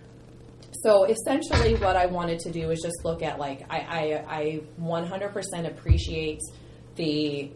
Speaker 2: so essentially what I wanted to do is just look at, like, I, I, I one hundred percent appreciate the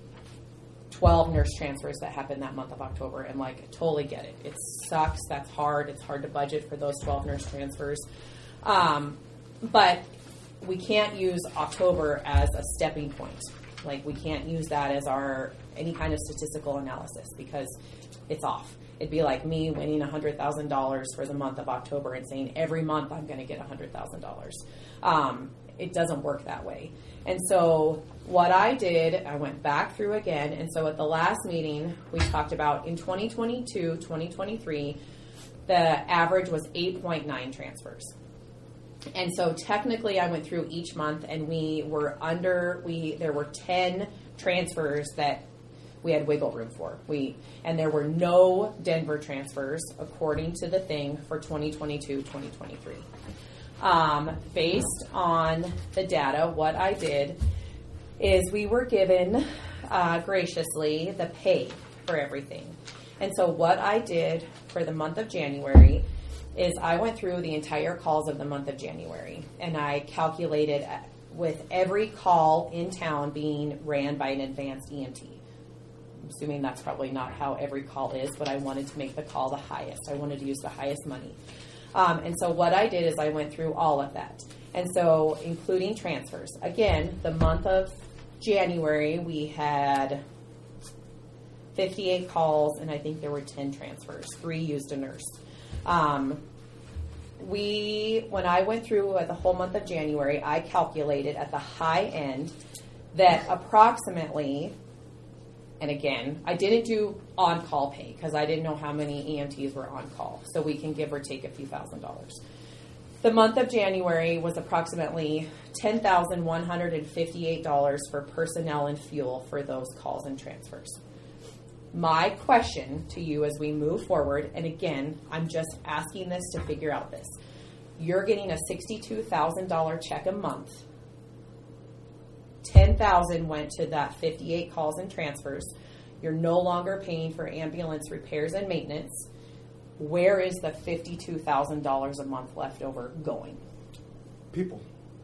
Speaker 2: twelve nurse transfers that happened that month of October, and, like, totally get it. It sucks. That's hard. It's hard to budget for those twelve nurse transfers. Um, but we can't use October as a stepping point. Like, we can't use that as our any kind of statistical analysis, because it's off. It'd be like me winning one hundred thousand dollars for the month of October and saying every month I'm going to get one hundred thousand dollars. Um, it doesn't work that way. And so what I did, I went back through again, and so at the last meeting, we talked about in twenty twenty-two, twenty twenty-three, the average was eight point nine transfers. And so technically I went through each month, and we were under, we there were ten transfers that we had wiggle room for. We and there were no Denver transfers according to the thing for twenty twenty-two, twenty twenty-three. Um, based on the data, what I did is we were given uh, graciously the pay for everything. And so what I did for the month of January is I went through the entire calls of the month of January, and I calculated with every call in town being ran by an advanced E M T. I'm assuming that's probably not how every call is, but I wanted to make the call the highest. I wanted to use the highest money. Um, and so what I did is I went through all of that. And so including transfers. Again, the month of January, we had fifty-eight calls, and I think there were ten transfers. Three used a nurse. Um, we, when I went through the whole month of January, I calculated at the high end that approximately, and again, I didn't do on-call pay because I didn't know how many E M Ts were on call, so we can give or take a few thousand dollars. The month of January was approximately ten thousand one hundred fifty-eight dollars for personnel and fuel for those calls and transfers. My question to you as we move forward, and again, I'm just asking this to figure out this. You're getting a sixty-two thousand dollars check a month. ten thousand dollars went to that fifty-eight calls and transfers. You're no longer paying for ambulance repairs and maintenance. Where is the fifty-two thousand dollars a month left over going?
Speaker 8: People.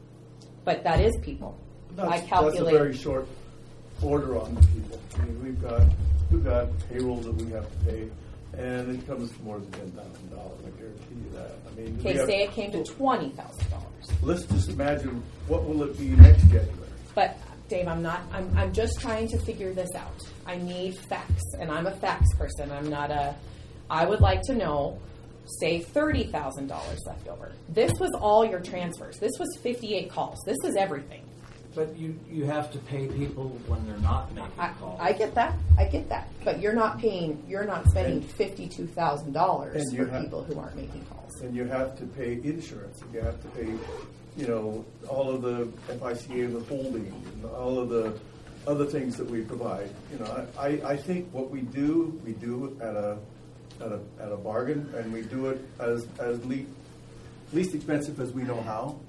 Speaker 2: But that is people.
Speaker 8: That's,
Speaker 2: I calculate.
Speaker 8: That's a very short order on the people. I mean, we've got we've got payrolls that we have to pay, and it comes to more than ten thousand dollars. I guarantee you that. I mean,
Speaker 2: okay,
Speaker 8: have,
Speaker 2: say it came to twenty thousand dollars.
Speaker 8: Let's just imagine what will it be next January.
Speaker 2: But Dave, I'm not. I'm. I'm just trying to figure this out. I need facts, and I'm a facts person. I'm not a. I would like to know. Say thirty thousand dollars left over. This was all your transfers. This was fifty-eight calls. This is everything.
Speaker 3: But you, you have to pay people when they're not making
Speaker 2: I,
Speaker 3: calls.
Speaker 2: I get that. I get that. But you're not paying. You're not spending fifty-two thousand dollars
Speaker 8: And you
Speaker 2: for
Speaker 8: have-
Speaker 2: people who aren't making calls.
Speaker 8: And you have to pay insurance, and you have to pay, you know, all of the F I C A withholding, and all of the other things that we provide. You know, I, I think what we do, we do at a at a at a bargain, and we do it as as le- least expensive as we know how.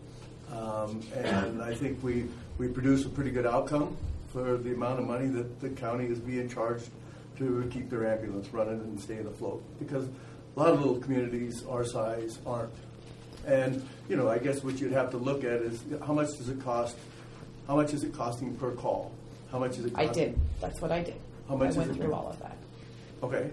Speaker 8: Um, and I think we we produce a pretty good outcome for the amount of money that the county is being charged to keep their ambulance running and staying afloat. Because a lot of little communities our size aren't. And, you know, I guess what you'd have to look at is how much does it cost, how much is it costing per call? How much is it
Speaker 2: I
Speaker 8: costing?
Speaker 2: did. That's what I did.
Speaker 8: How much
Speaker 2: I
Speaker 8: is
Speaker 2: went
Speaker 8: it
Speaker 2: through
Speaker 8: per-
Speaker 2: all of that.
Speaker 8: Okay.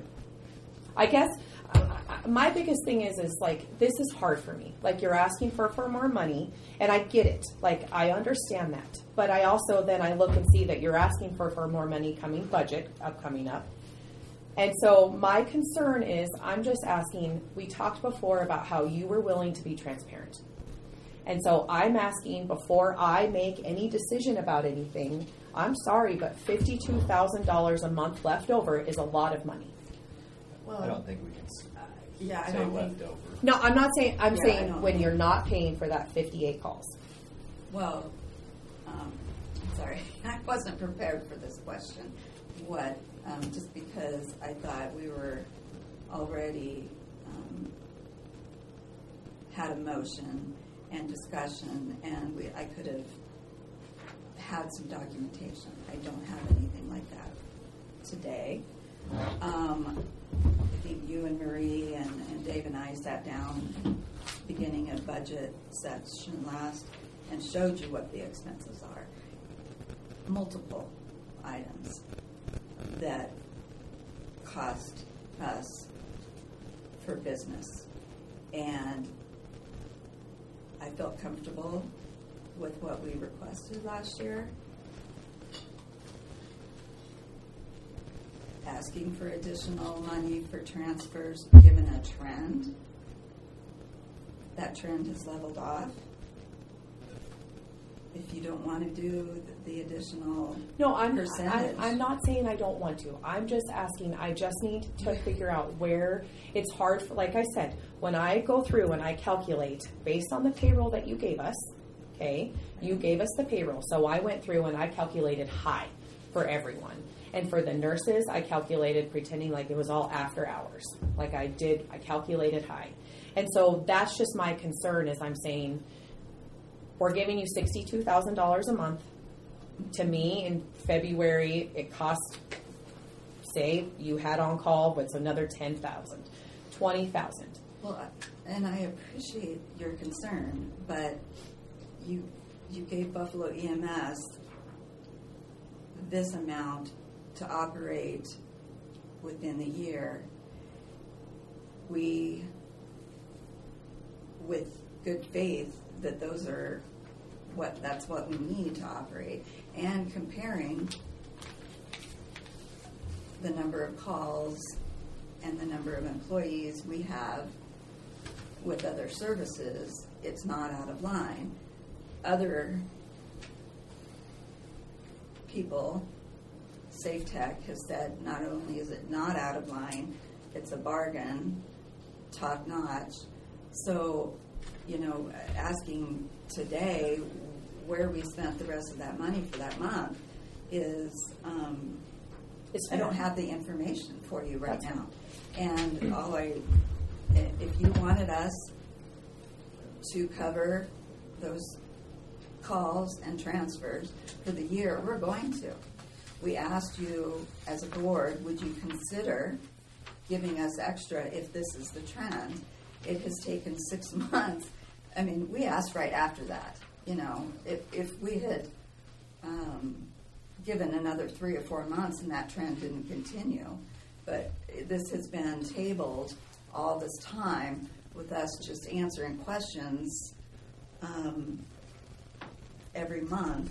Speaker 2: I guess uh, my biggest thing is, is like, this is hard for me. Like, you're asking for, for more money, and I get it. Like, I understand that. But I also, then I look and see that you're asking for, for more money coming budget, upcoming up. And so my concern is, I'm just asking, we talked before about how you were willing to be transparent. And so I'm asking, before I make any decision about anything, I'm sorry, but fifty-two thousand dollars a month left over is a lot of money.
Speaker 9: Well,
Speaker 6: I don't think we can s-
Speaker 9: yeah, I
Speaker 6: say
Speaker 9: don't
Speaker 6: left
Speaker 9: think,
Speaker 6: over.
Speaker 2: No, I'm not saying, I'm
Speaker 9: Yeah, I
Speaker 2: saying
Speaker 9: know.
Speaker 2: when you're not paying for that fifty-eight calls.
Speaker 9: well, um, I'm sorry, I wasn't prepared for this question. What, um, just because I thought we were already, um, had a motion and discussion, and we, I could have had some documentation. I don't have anything like that today. Um, I think you and Marie and, and Dave and I sat down beginning of budget session last and showed you what the expenses are. Multiple items that cost us for business. And I felt comfortable with what we requested last year. Asking for additional money for transfers, given a trend. That trend has leveled off. If you don't want to do the additional
Speaker 2: No, I'm,
Speaker 9: percentage.
Speaker 2: I'm I'm not saying I don't want to. I'm just asking. I just need to figure out where it's hard. For, like I said, when I go through and I calculate based on the payroll that you gave us, okay, you gave us the payroll. So I went through and I calculated high for everyone. And for the nurses, I calculated pretending like it was all after hours. Like I did, I calculated high. And so that's just my concern is I'm saying, we're giving you sixty-two thousand dollars a month. To me, in February, it cost, say, you had on call, but it's another ten thousand dollars, twenty thousand dollars.
Speaker 9: Well, and I appreciate your concern, but you you gave Buffalo E M S this amount to operate within the year. We, with good faith, that those are what that's what we need to operate, and comparing the number of calls and the number of employees we have with other services, it's not out of line. Other people, Safe Tech has said not only is it not out of line, it's a bargain, top notch. So, you know, asking today where we spent the rest of that money for that month is, um,
Speaker 2: It's
Speaker 9: I don't
Speaker 2: fair.
Speaker 9: have the information for you right
Speaker 2: That's
Speaker 9: now. And all I, if you wanted us to cover those calls and transfers for the year, we're going to. We asked you as a board, would you consider giving us extra if this is the trend? It has taken six months. I mean, we asked right after that. You know, if if we had um, given another three or four months and that trend didn't continue, but this has been tabled all this time with us just answering questions um, every month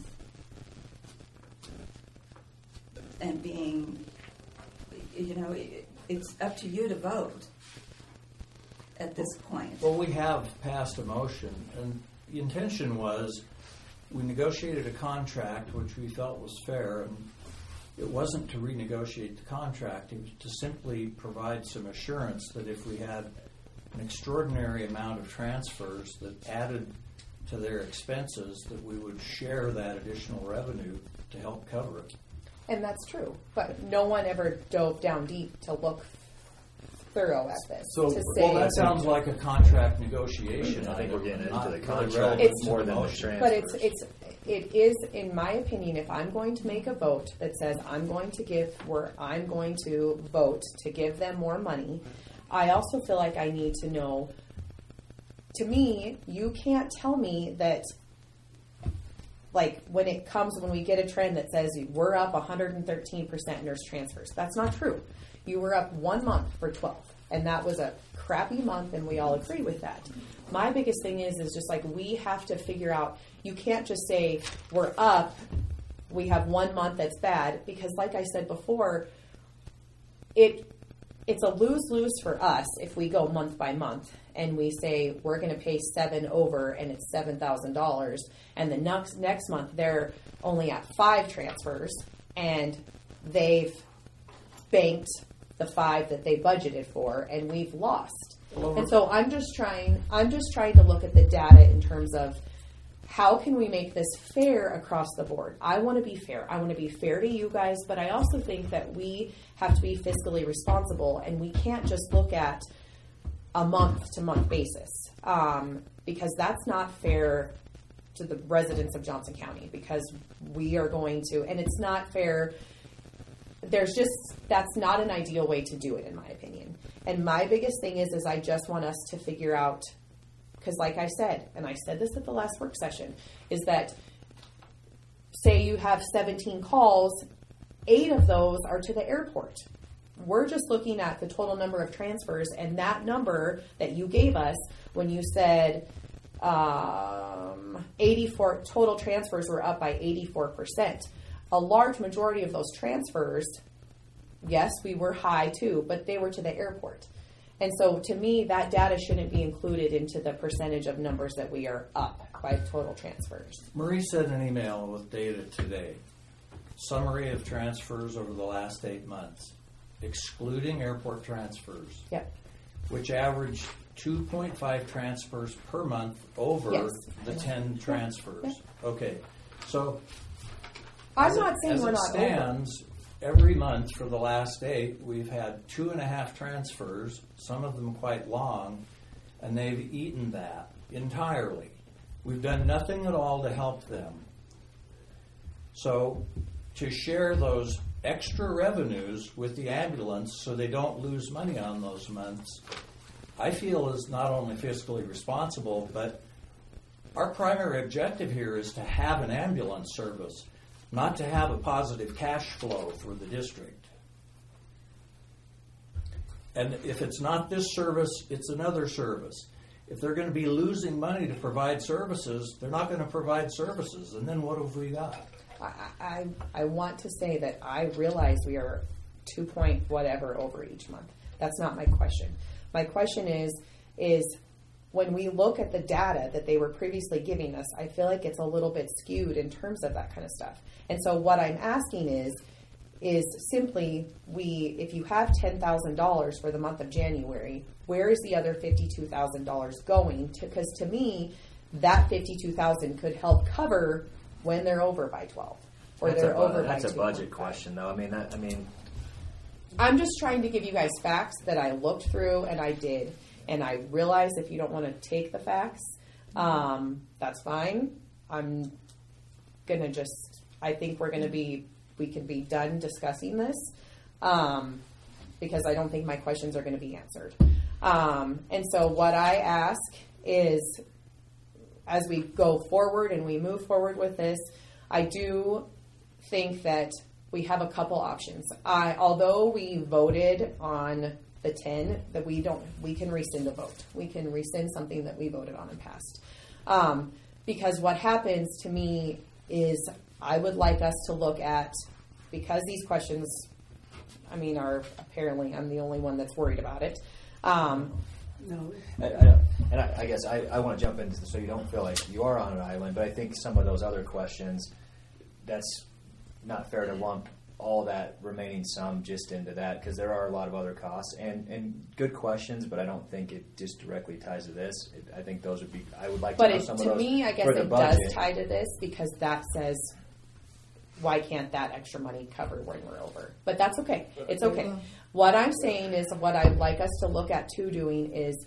Speaker 9: and being, you know, it, it's up to you to vote at this point.
Speaker 3: Well, we have passed a motion, and the intention was we negotiated a contract which we felt was fair, and it wasn't to renegotiate the contract. It was to simply provide some assurance that if we had an extraordinary amount of transfers that added to their expenses, that we would share that additional revenue to help cover it.
Speaker 2: And that's true. But no one ever dove down deep to look thorough at this.
Speaker 8: So-
Speaker 2: to say,
Speaker 3: Well, that sounds like a contract negotiation.
Speaker 6: I think we're getting
Speaker 3: not
Speaker 6: into the
Speaker 3: really
Speaker 6: contract
Speaker 3: relevant
Speaker 2: It's-
Speaker 3: to
Speaker 6: more than the
Speaker 3: motion.
Speaker 6: transfers.
Speaker 2: But it's it's it is, in my opinion, if I'm going to make a vote that says I'm going to give, where I'm going to vote to give them more money, I also feel like I need to know. To me, you can't tell me that. Like when it comes, when we get a trend that says we're up one hundred thirteen percent nurse transfers, that's not true. You were up one month for twelve, and that was a crappy month, and we all agree with that. My biggest thing is, is just like we have to figure out, you can't just say we're up, we have one month that's bad, because like I said before, it it's a lose-lose for us if we go month by month and we say we're going to pay seven over and it's seven thousand dollars, and the next next month they're only at five transfers and they've banked the five that they budgeted for, and we've lost. And so I'm just trying I'm just trying to look at the data in terms of how can we make this fair across the board. I want to be fair. I want to be fair to you guys, but I also think that we have to be fiscally responsible, and we can't just look at a month-to-month basis, um, because that's not fair to the residents of Johnson County, because we are going to, and it's not fair. There's just, that's not an ideal way to do it, in my opinion. And my biggest thing is, is I just want us to figure out, because like I said, and I said this at the last work session, is that say you have seventeen calls, eight of those are to the airport. We're just looking at the total number of transfers, and that number that you gave us when you said um, eighty-four total transfers were up by eighty-four percent. A large majority of those transfers, yes, we were high too, but they were to the airport. And so to me, that data shouldn't be included into the percentage of numbers that we are up by total transfers.
Speaker 3: Marie sent an email with data today. Summary of transfers over the last eight months, excluding airport transfers,
Speaker 2: Yep.
Speaker 3: which averaged two point five transfers per month over
Speaker 2: Yes.
Speaker 3: the ten transfers.
Speaker 2: Yep.
Speaker 3: Okay, so
Speaker 2: I'm
Speaker 3: as it-
Speaker 2: not saying
Speaker 3: as
Speaker 2: we're
Speaker 3: it
Speaker 2: not over.
Speaker 3: stands, every month for the last eight, we've had two and a half transfers, some of them quite long, and they've eaten that entirely. We've done nothing at all to help them. So to share those extra revenues with the ambulance so they don't lose money on those months, I feel is not only fiscally responsible, but our primary objective here is to have an ambulance service, not to have a positive cash flow for the district. And if it's not this service, it's another service. If they're going to be losing money to provide services, they're not going to provide services. And then what have we got?
Speaker 2: I, I, I want to say that I realize we are two point whatever over each month. That's not my question. My question is, is when we look at the data that they were previously giving us, I feel like it's a little bit skewed in terms of that kind of stuff. And so what I'm asking is, is simply we, if you have ten thousand dollars for the month of January, where is the other fifty-two thousand dollars going to? Because to me, that fifty-two thousand dollars could help cover when they're over by twelve, or
Speaker 6: That's
Speaker 2: they're
Speaker 6: a,
Speaker 2: over
Speaker 6: that's
Speaker 2: by
Speaker 6: a
Speaker 2: two
Speaker 6: budget
Speaker 2: point five.
Speaker 6: question, though. I mean, that, I mean,
Speaker 2: I'm just trying to give you guys facts that I looked through, and I did. And I realize if you don't want to take the facts, um, that's fine. I'm going to just, I think we're going to be, we can be done discussing this, um, because I don't think my questions are going to be answered. Um, and so what I ask is, as we go forward and we move forward with this, I do think that we have a couple options. I, although we voted on the ten, that we don't, we can rescind a vote. We can rescind something that we voted on and passed. Um, because what happens to me is I would like us to look at, because these questions, I mean, are apparently, I'm the only one that's worried about it. Um,
Speaker 4: No,
Speaker 6: I, I, and I, I guess I, I want to jump into this so you don't feel like you are on an island, but I think some of those other questions, that's not fair to lump all that remaining sum just into that, because there are a lot of other costs and, and good questions, but I don't think it just directly ties to this. It, I think those would be, I would like
Speaker 2: But
Speaker 6: to know
Speaker 2: it,
Speaker 6: some
Speaker 2: to
Speaker 6: of those
Speaker 2: me, I guess
Speaker 6: for the
Speaker 2: it
Speaker 6: budget.
Speaker 2: does tie to this, because that says, why can't that extra money cover when we're over? But that's okay. It's okay. What I'm saying is, what I'd like us to look at too doing is,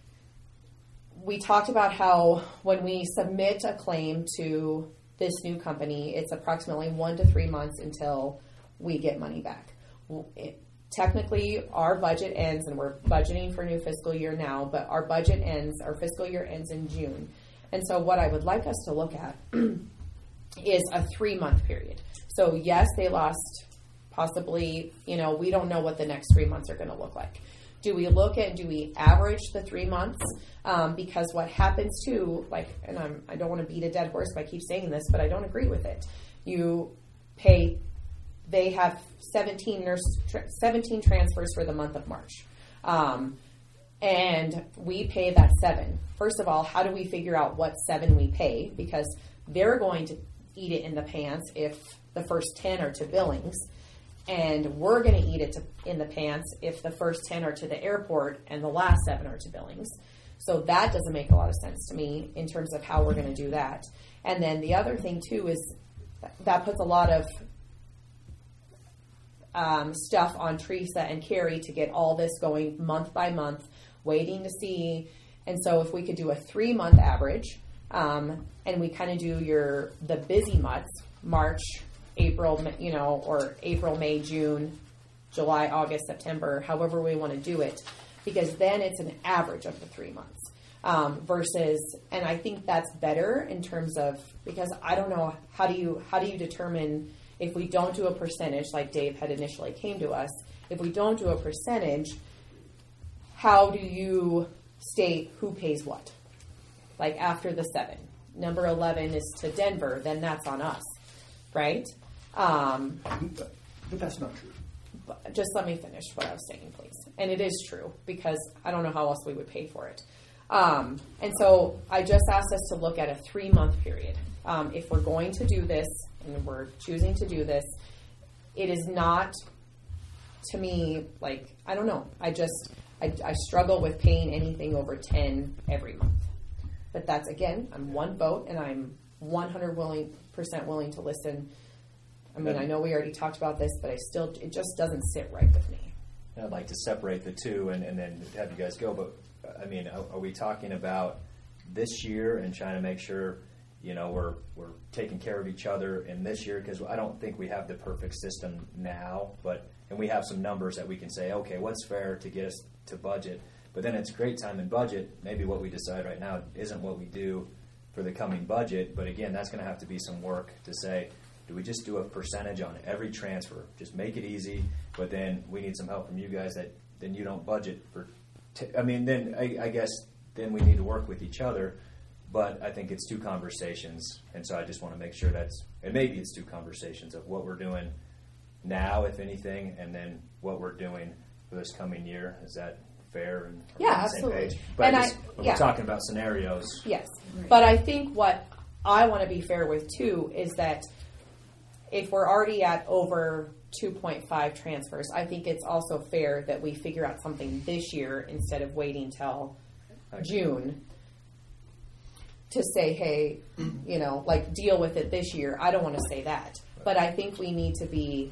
Speaker 2: we talked about how when we submit a claim to this new company, it's approximately one to three months until we get money back. It, technically, our budget ends, and we're budgeting for new fiscal year now, but our budget ends, our fiscal year ends in June. And so what I would like us to look at is a three-month period. So yes, they lost possibly, you know, we don't know what the next three months are going to look like. Do we look at, do we average the three months? Um, because what happens too, like, and I'm, I don't want to beat a dead horse by keep saying this, but I don't agree with it. You pay, they have seventeen nurse, tra- seventeen transfers for the month of March. Um, and we pay that seven. First of all, how do we figure out what seven we pay? Because they're going to eat it in the pants if the first ten are to Billings. And we're going to eat it to, in the pants if the first ten are to the airport and the last seven are to Billings. So that doesn't make a lot of sense to me in terms of how we're going to do that. And then the other thing, too, is that puts a lot of um, stuff on Teresa and Carrie to get all this going month by month, waiting to see. And so if we could do a three-month average, Um, and we kind of do your the busy months, March, April, you know, or April, May, June, July, August, September, however we want to do it, because then it's an average of the three months um, versus, and I think that's better in terms of, because I don't know, how do you how do you determine if we don't do a percentage like Dave had initially came to us, if we don't do a percentage, how do you state who pays what? Like after the seven. Number eleven is to Denver, then that's on us, right? Um,
Speaker 8: But that's not true.
Speaker 2: but just let me finish what I was saying, please. And it is true, because I don't know how else we would pay for it. Um, and so I just asked us to look at a three-month period. Um, if we're going to do this, and we're choosing to do this, it is not, to me, like, I don't know. I just, I, I struggle with paying anything over ten every month. But that's, again, I'm one vote, and I'm one hundred percent willing to listen. I mean, I know we already talked about this, but I still, it just doesn't sit right with me.
Speaker 6: And I'd like to separate the two and, and then have you guys go, but, I mean, are, are we talking about this year and trying to make sure, you know, we're we're taking care of each other in this year? Because I don't think we have the perfect system now, but, and we have some numbers that we can say, okay, what's fair to get us to budget? But then it's a great time in budget. Maybe what we decide right now isn't what we do for the coming budget, but again, that's going to have to be some work to say, do we just do a percentage on every transfer? Just make it easy, but then we need some help from you guys that then you don't budget for. T- I mean, then I, I guess then we need to work with each other, but I think it's two conversations, and so I just want to make sure that's, and maybe it's two conversations of what we're doing now, if anything, and then what we're doing for this coming year. Is that fair? And are we
Speaker 2: Yeah,
Speaker 6: on the same
Speaker 2: absolutely.
Speaker 6: page? But
Speaker 2: And
Speaker 6: I
Speaker 2: I-
Speaker 6: just, when
Speaker 2: yeah.
Speaker 6: we're talking about scenarios.
Speaker 2: Yes. But I think what I want to be fair with, too, is that if we're already at over two point five transfers, I think it's also fair that we figure out something this year instead of waiting till June to say, hey, you know, like deal with it this year. I don't want to say that. But I think we need to be,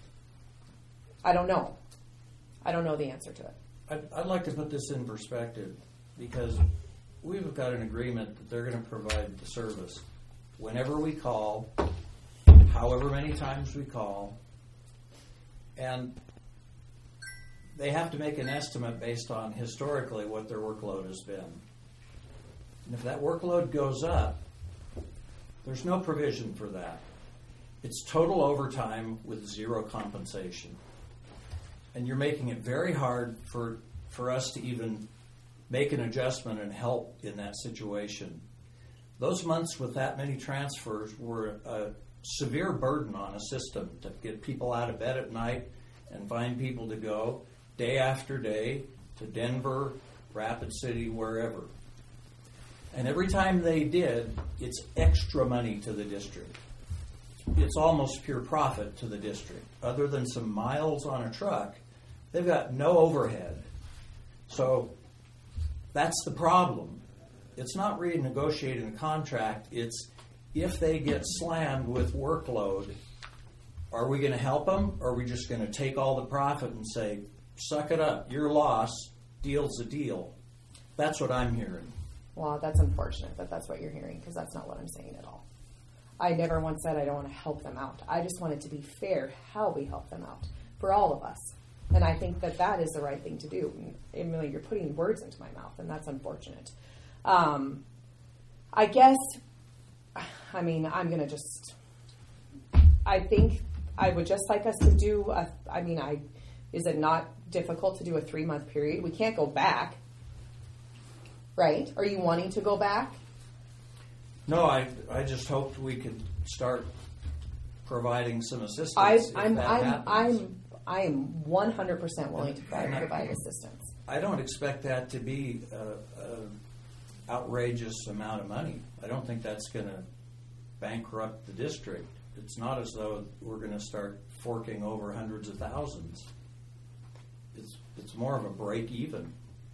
Speaker 2: I don't know. I don't know the answer to it.
Speaker 3: I'd, I'd like to put this in perspective, because we've got an agreement that they're going to provide the service whenever we call, however many times we call, and they have to make an estimate based on historically what their workload has been. And if that workload goes up, there's no provision for that. It's total overtime with zero compensation. And you're making it very hard for, for us to even make an adjustment and help in that situation. Those months with that many transfers were a severe burden on a system to get people out of bed at night and find people to go day after day to Denver, Rapid City, wherever. And every time they did, it's extra money to the district. It's almost pure profit to the district. Other than some miles on a truck, they've got no overhead. So that's the problem. It's not renegotiating a contract. It's if they get slammed with workload, are we going to help them, or are we just going to take all the profit and say, suck it up, your loss, deal's a deal? That's what I'm hearing.
Speaker 2: Well, that's unfortunate that that's what you're hearing, because that's not what I'm saying at all. I never once said I don't want to help them out. I just want it to be fair how we help them out for all of us. And I think that that is the right thing to do. Emily, you're putting words into my mouth, and that's unfortunate. Um, I guess, I mean, I'm going to just, I think I would just like us to do, a, I mean, I is it not difficult to do a three-month period? We can't go back, right? Are you wanting to go back?
Speaker 3: No, I I just hoped we could start providing some assistance.
Speaker 2: I,
Speaker 3: if
Speaker 2: I'm,
Speaker 3: that
Speaker 2: I'm,
Speaker 3: happens.
Speaker 2: I'm, I am one hundred percent willing to provide,
Speaker 3: And I-
Speaker 2: provide assistance.
Speaker 3: I don't expect that to be an outrageous amount of money. I don't think that's going to bankrupt the district. It's not as though we're going to start forking over hundreds of thousands. It's it's more of a break even.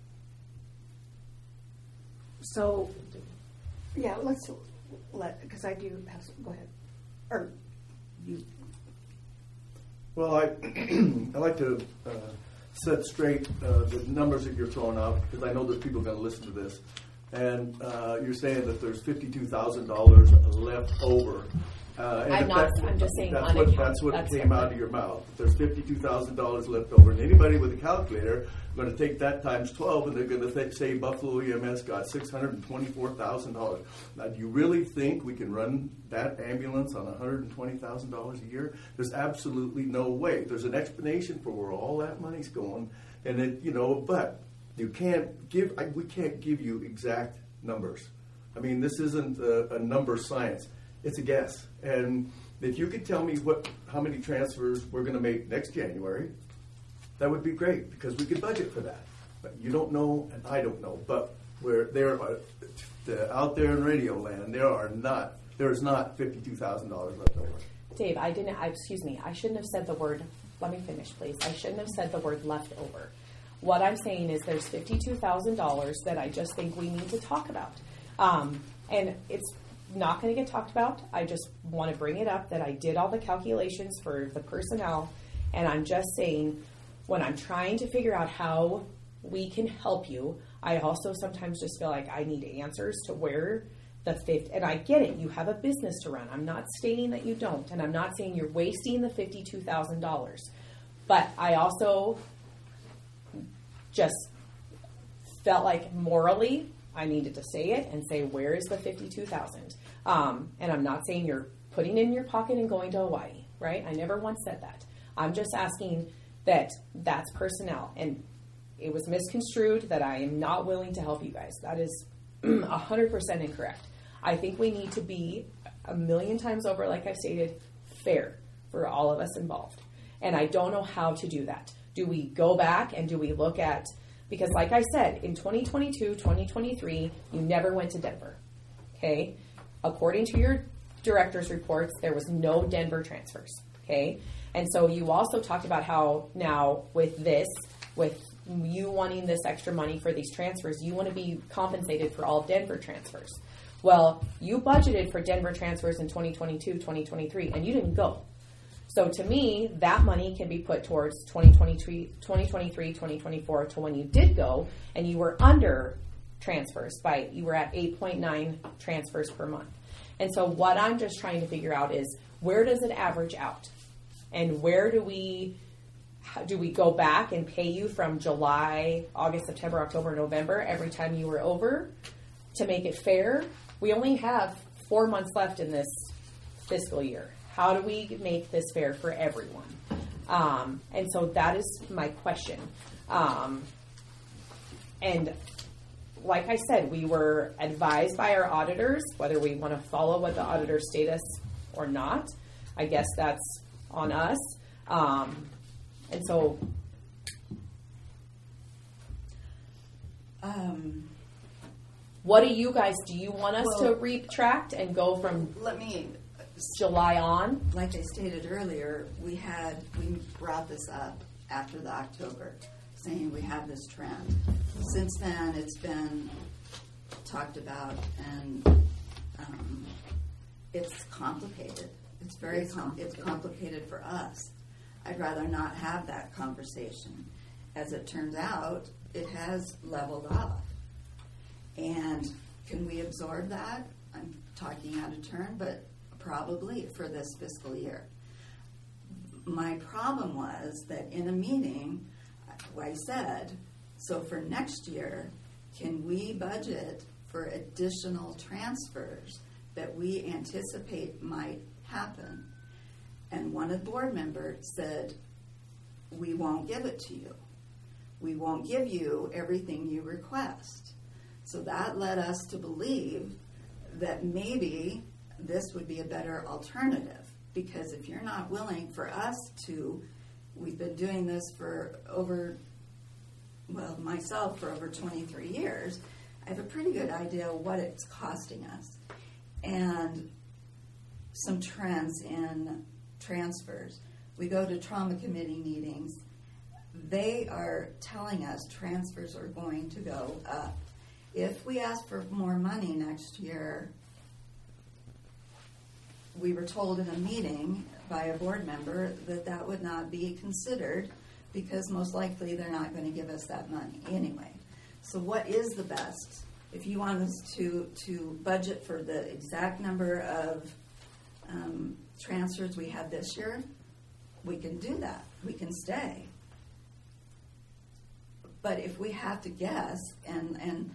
Speaker 4: So, yeah, let's let, because I do have some, go ahead. Or, you,
Speaker 8: Well, I I like to uh, set straight uh, the numbers that you're throwing out, because I know that people are going to listen to this. and uh, you're saying that there's fifty-two thousand dollars left over. Uh, and
Speaker 2: I'm
Speaker 8: if
Speaker 2: not-
Speaker 8: that-
Speaker 2: I'm just saying
Speaker 8: that's what,
Speaker 2: unaccount-
Speaker 8: that's what
Speaker 2: that's
Speaker 8: came
Speaker 2: different.
Speaker 8: out of your mouth. There's fifty-two thousand dollars left over, and anybody with a calculator going to take that times twelve, and they're going to th- say Buffalo E M S got six hundred twenty-four thousand dollars. Now, do you really think we can run that ambulance on one hundred twenty thousand dollars a year? There's absolutely no way. There's an explanation for where all that money's going, and it, you know, but you can't give. I, we can't give you exact numbers. I mean, this isn't a, a number science. It's a guess. And if you could tell me what, how many transfers we're going to make next January, that would be great, because we could budget for that. But you don't know, and I don't know. But where there are, the, out there in radio land, there are not, there is not fifty-two thousand dollars left over.
Speaker 2: Dave, I didn't, I, excuse me, I shouldn't have said the word, let me finish, please. I shouldn't have said the word leftover. What I'm saying is there's fifty-two thousand dollars that I just think we need to talk about. Um, and it's not going to get talked about. I just want to bring it up that I did all the calculations for the personnel, and I'm just saying when I'm trying to figure out how we can help you, I also sometimes just feel like I need answers to where the fifth, and I get it, you have a business to run. I'm not stating that you don't, and I'm not saying you're wasting the fifty-two thousand dollars, but I also just felt like morally I needed to say it and say, where is the fifty-two thousand? Um, and I'm not saying you're putting it in your pocket and going to Hawaii, right? I never once said that. I'm just asking that that's personnel, and it was misconstrued that I am not willing to help you guys. That is one hundred percent incorrect. I think we need to be a million times over, like I stated, fair for all of us involved. And I don't know how to do that. Do we go back and do we look at, because like I said, in twenty twenty-two, twenty twenty-three, you never went to Denver, okay? According to your director's reports, there was no Denver transfers, okay? And so you also talked about how now with this, with you wanting this extra money for these transfers, you want to be compensated for all Denver transfers. Well, you budgeted for Denver transfers in twenty twenty-two, twenty twenty-three, and you didn't go. So to me, that money can be put towards twenty twenty-three, twenty twenty-three, twenty twenty-four to when you did go, and you were under transfers by, you were at eight point nine transfers per month. And so what I'm just trying to figure out is, where does it average out? And where do we, how, do we go back and pay you from July, August, September, October, November every time you were over to make it fair? We only have four months left in this fiscal year. How do we make this fair for everyone? Um, and so that is my question. Um, and like I said, we were advised by our auditors, whether we want to follow what the auditors state us or not. I guess that's on us. Um, and so...
Speaker 9: Um,
Speaker 2: what do you guys, do you want us
Speaker 9: well,
Speaker 2: to retract and go from
Speaker 9: let me...
Speaker 2: July on?
Speaker 9: Like I stated earlier, we had, we brought this up after the October, saying we have this trend. Since then, it's been talked about, and um, it's complicated. It's very com- it's complicated for us. I'd rather not have that conversation. As it turns out, it has leveled off. And can we absorb that? I'm talking out of turn, but probably for this fiscal year. My problem was that in a meeting, I said, so for next year, can we budget for additional transfers that we anticipate might happen? And one of the board members said, we won't give it to you. We won't give you everything you request. So that led us to believe that maybe this would be a better alternative, because if you're not willing for us to, we've been doing this for over, well, myself for over twenty-three years, I have a pretty good idea what it's costing us. And some trends in transfers. We go to trauma committee meetings. They are telling us transfers are going to go up. If we ask for more money next year, we were told in a meeting by a board member that that would not be considered because most likely they're not going to give us that money anyway. So what is the best if you want us to, to budget for the exact number of um, transfers we had this year, we can do that. We can stay. But if we have to guess and, and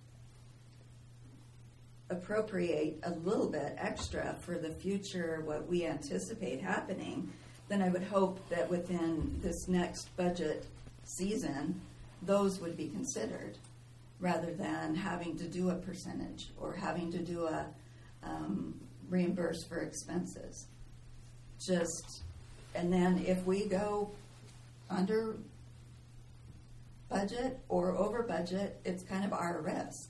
Speaker 9: appropriate a little bit extra for the future, what we anticipate happening, then I would hope that within this next budget season, those would be considered, rather than having to do a percentage or having to do a um, reimburse for expenses. Just, and then if we go under budget or over budget, it's kind of our risk.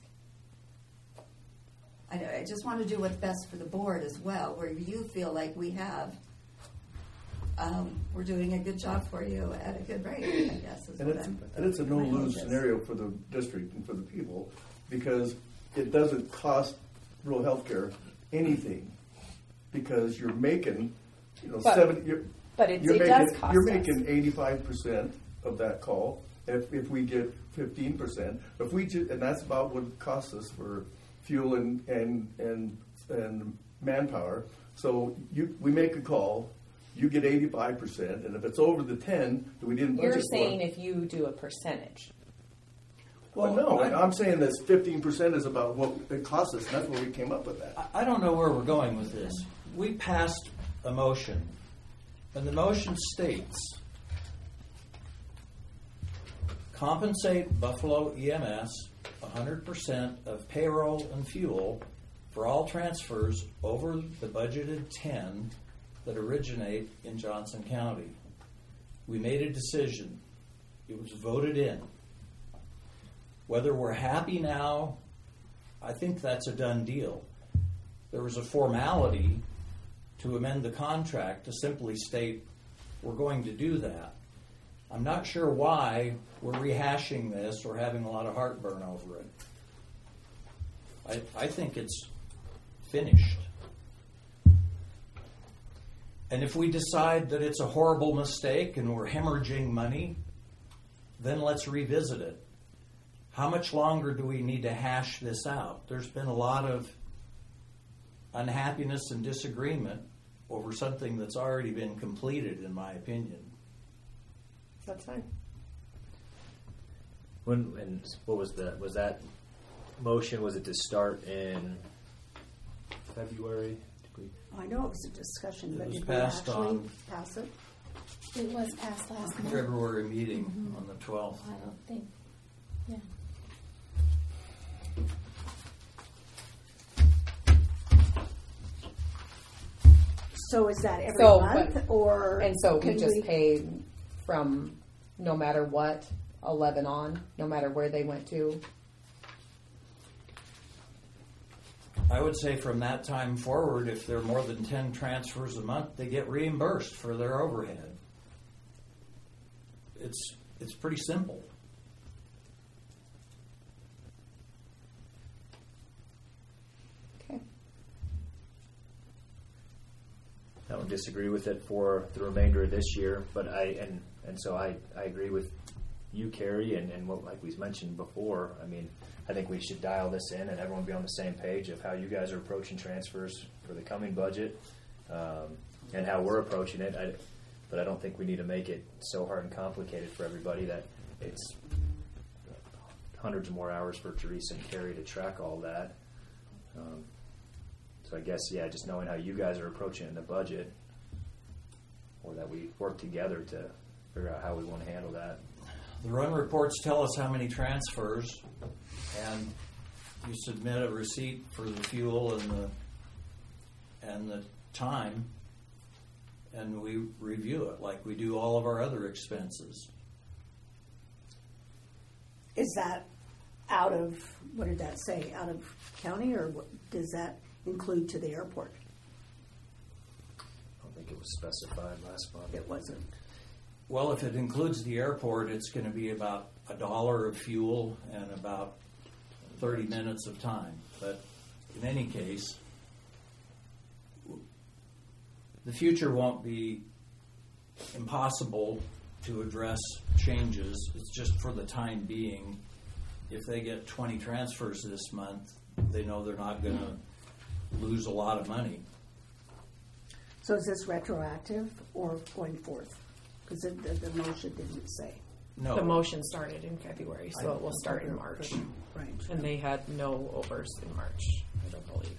Speaker 9: I, I just want to do what's best for the board as well, where you feel like we have, um, we're doing a good job for you at a good rate, I guess is
Speaker 8: And
Speaker 9: what
Speaker 8: it's,
Speaker 9: I'm.
Speaker 8: and it's a
Speaker 9: my hope
Speaker 8: no-lose
Speaker 9: is.
Speaker 8: scenario for the district and for the people, because it doesn't cost rural healthcare anything, because you're making, you know,
Speaker 2: But-
Speaker 8: seven, you're,
Speaker 2: But it,
Speaker 8: you're
Speaker 2: it
Speaker 8: making,
Speaker 2: does cost
Speaker 8: you're
Speaker 2: us.
Speaker 8: making eighty-five percent of that call, if, if we get fifteen percent. If we ju, and that's about what it costs us for fuel and, and, and, and manpower. So you, we make a call, you get eighty-five percent, and if it's over the ten that we didn't budget
Speaker 2: You're
Speaker 8: for.
Speaker 2: saying if you do a percentage.
Speaker 8: Well, no, I'm saying that fifteen percent is about what it costs us, and that's where we came up with that.
Speaker 3: I- I don't know where we're going with this. We passed a motion, and the motion states, compensate Buffalo E M S one hundred percent of payroll and fuel for all transfers over the budgeted ten that originate in Johnson County. We made a decision. It was voted in. Whether we're happy now, I think that's a done deal. There was a formality to amend the contract to simply state we're going to do that. I'm not sure why we're rehashing this or having a lot of heartburn over it. I, I think it's finished. And if we decide that it's a horrible mistake and we're hemorrhaging money, then let's revisit it. How much longer do we need to hash this out? There's been a lot of unhappiness and disagreement over something that's already been completed, in my opinion.
Speaker 2: That's fine.
Speaker 6: When and what was the was that motion? Was it to start in February? Did we-
Speaker 4: I know it was a discussion,
Speaker 3: It
Speaker 4: but
Speaker 3: was
Speaker 4: did we
Speaker 3: passed
Speaker 4: actually
Speaker 3: on-
Speaker 4: pass it?
Speaker 5: It was passed last month.
Speaker 3: February meeting
Speaker 5: Mhm.
Speaker 3: on the twelfth.
Speaker 5: I don't think, yeah.
Speaker 4: So is that every
Speaker 2: So,
Speaker 4: month,
Speaker 2: but-
Speaker 4: or?
Speaker 2: And so we
Speaker 4: can
Speaker 2: just pay from no matter what, eleven on, no matter where they went to.
Speaker 3: I would say from that time forward, if there are more than ten transfers a month, they get reimbursed for their overhead. It's it's pretty simple.
Speaker 2: Okay.
Speaker 6: I don't disagree with it for the remainder of this year, but I and and so I, I agree with you, Carrie, and, and what like we mentioned before. I mean, I think we should dial this in and everyone be on the same page of how you guys are approaching transfers for the coming budget, um, and how we're approaching it. I, but I don't think we need to make it so hard and complicated for everybody that it's hundreds of more hours for Teresa and Carrie to track all that. Um, So I guess, yeah, just knowing how you guys are approaching it in the budget, or that we work together to figure out how we want to handle that.
Speaker 3: The run reports tell us how many transfers, and you submit a receipt for the fuel and the and the time, and we review it like we do all of our other expenses.
Speaker 4: Is that out of, what did that say, out of county, or what, does that include to the airport?
Speaker 6: I don't think it was specified last month.
Speaker 4: It wasn't.
Speaker 3: Well, if it includes the airport, it's going to be about a dollar of fuel and about thirty minutes of time. But in any case, the future won't be impossible to address changes. It's just for the time being, if they get twenty transfers this month, they know they're not going to lose a lot of money.
Speaker 4: So is this retroactive or going forth? Because the, the, the motion didn't say.
Speaker 3: No.
Speaker 2: The motion started in February, so
Speaker 3: I-
Speaker 2: it will start in March.
Speaker 4: Right.
Speaker 2: And they had no overs in March, I don't believe.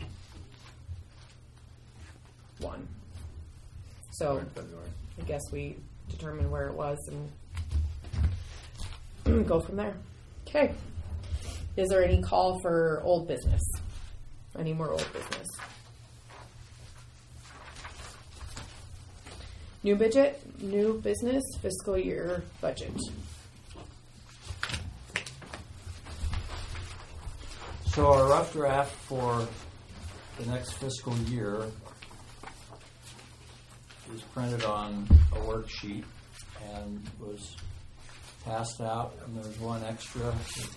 Speaker 2: One. So
Speaker 6: in February.
Speaker 2: I guess we determine where it was and go from there. Okay. Is there any call for old business? Any more old business? New budget, new business, fiscal year budget.
Speaker 3: So our rough draft for the next fiscal year is printed on a worksheet and was passed out, and there's one extra.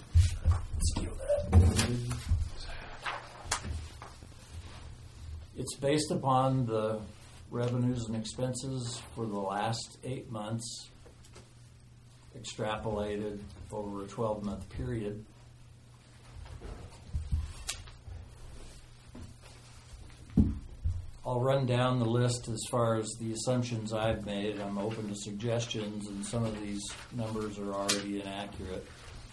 Speaker 3: It's based upon the revenues and expenses for the last eight months, extrapolated over a twelve-month period. I'll run down the list as far as the assumptions I've made. I'm open to suggestions, and some of these numbers are already inaccurate.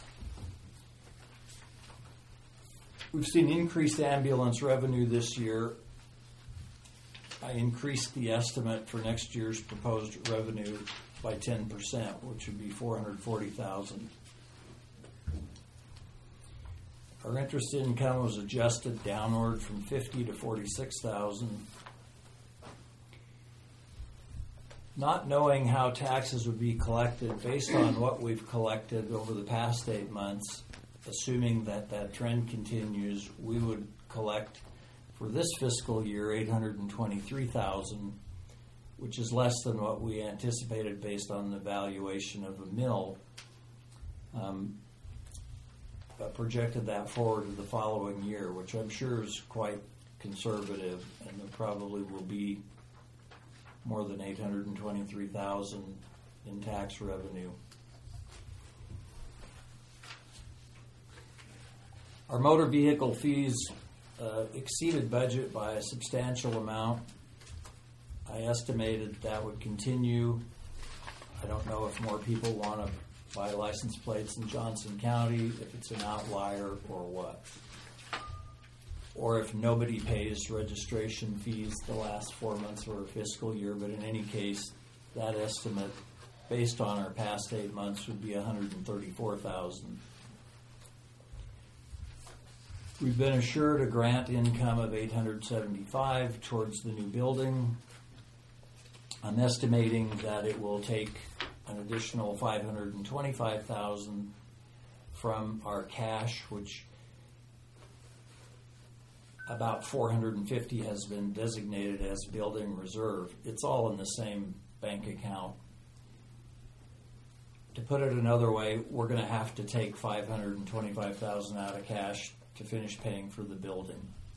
Speaker 3: We've seen increased ambulance revenue this year. I increased the estimate for next year's proposed revenue by ten percent, which would be four hundred forty thousand dollars. Our interest income was adjusted downward from fifty to forty-six thousand dollars. Not knowing how taxes would be collected based on what we've collected over the past eight months, assuming that that trend continues, we would collect for this fiscal year eight hundred twenty-three thousand dollars, which is less than what we anticipated based on the valuation of the mill. Um, but projected that forward to the following year, which I'm sure is quite conservative, and there probably will be more than eight hundred twenty-three thousand dollars in tax revenue. Our motor vehicle fees uh, exceeded budget by a substantial amount. I estimated that would continue. I don't know if more people want to buy license plates in Johnson County, if it's an outlier or what. Or if nobody pays registration fees the last four months of our fiscal year, but in any case, that estimate, based on our past eight months, would be one hundred thirty-four thousand dollars. We've been assured a grant income of eight hundred seventy-five thousand dollars towards the new building. I'm estimating that it will take an additional five hundred twenty-five thousand dollars from our cash, which about four hundred fifty thousand dollars has been designated as building reserve. It's all in the same bank account. To put it another way, we're going to have to take five hundred twenty-five thousand dollars out of cash to finish paying for the building.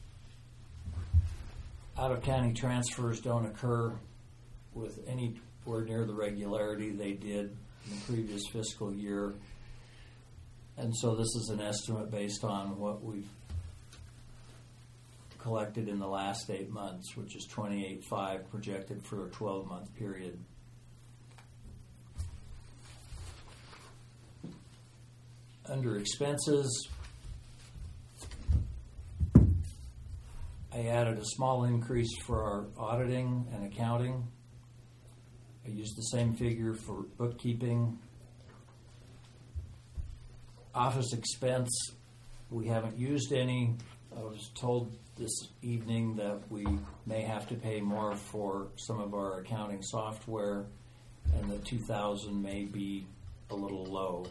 Speaker 3: Out-of-county transfers don't occur with anywhere near the regularity they did in the previous fiscal year. And so this is an estimate based on what we've collected in the last eight months, which is twenty-eight point five projected for a twelve-month period. Under expenses, I added a small increase for our auditing and accounting. I used the same figure for bookkeeping. Office expense, we haven't used any. I was told this evening that we may have to pay more for some of our accounting software, and the two thousand may be a little low.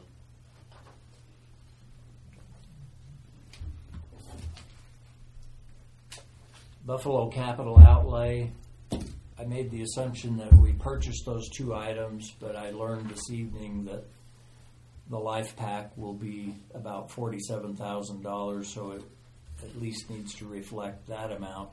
Speaker 3: Buffalo capital outlay, I made the assumption that we purchased those two items, but I learned this evening that the life pack will be about forty-seven thousand dollars, so it at least needs to reflect that amount.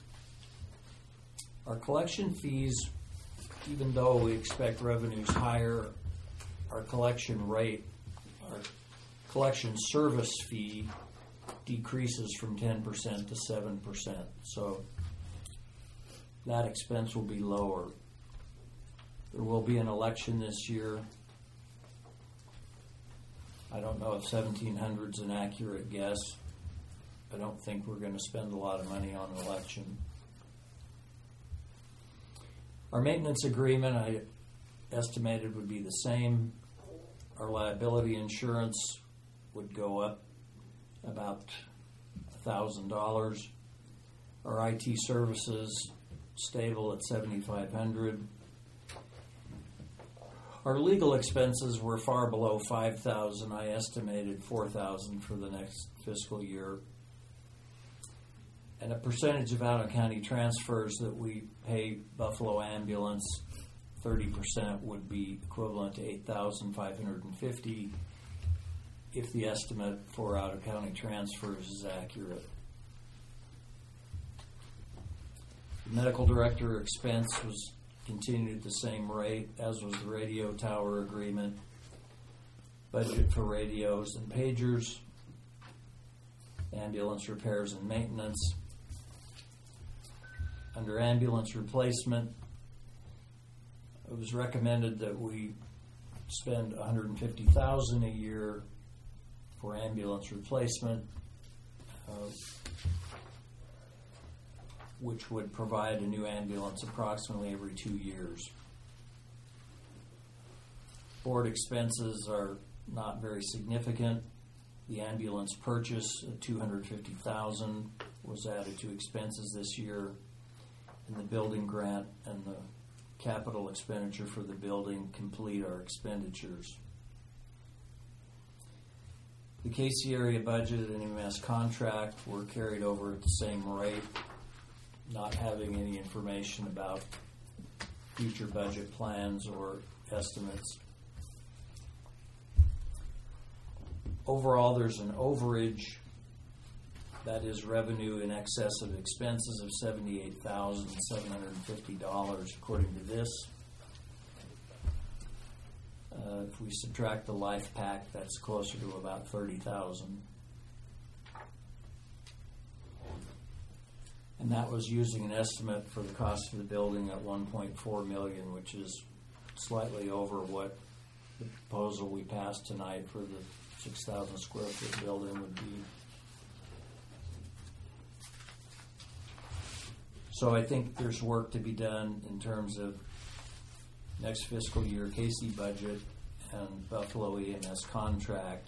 Speaker 3: Our collection fees, even though we expect revenues higher, our collection rate, our collection service fee decreases from ten percent to seven percent. So that expense will be lower. There will be an election this year. I don't know if seventeen hundred is an accurate guess. I don't think we're going to spend a lot of money on an election. Our maintenance agreement, I estimated, would be the same. Our liability insurance would go up about one thousand dollars. Our I T services, stable at seventy-five hundred dollars. Our legal expenses were far below five thousand dollars. I estimated four thousand dollars for the next fiscal year. And a percentage of out-of-county transfers that we pay Buffalo Ambulance, thirty percent would be equivalent to eight thousand five hundred fifty dollars if the estimate for out-of-county transfers is accurate. The medical director expense was continued at the same rate, as was the radio tower agreement, budget for radios and pagers, ambulance repairs and maintenance. Under ambulance replacement, it was recommended that we spend one hundred fifty thousand dollars a year for ambulance replacement, uh, which would provide a new ambulance approximately every two years. Board expenses are not very significant. The ambulance purchase at two hundred fifty thousand dollars was added to expenses this year, and the building grant and the capital expenditure for the building complete our expenditures. The Casey area budget and M S contract were carried over at the same rate, not having any information about future budget plans or estimates. Overall, there's an overage, that is revenue in excess of expenses, of seventy-eight thousand seven hundred fifty dollars according to this. Uh, if we subtract the life pack, that's closer to about thirty thousand dollars. And that was using an estimate for the cost of the building at one point four million dollars, which is slightly over what the proposal we passed tonight for the six thousand square foot building would be. So I think there's work to be done in terms of next fiscal year Casey budget and Buffalo E M S contract.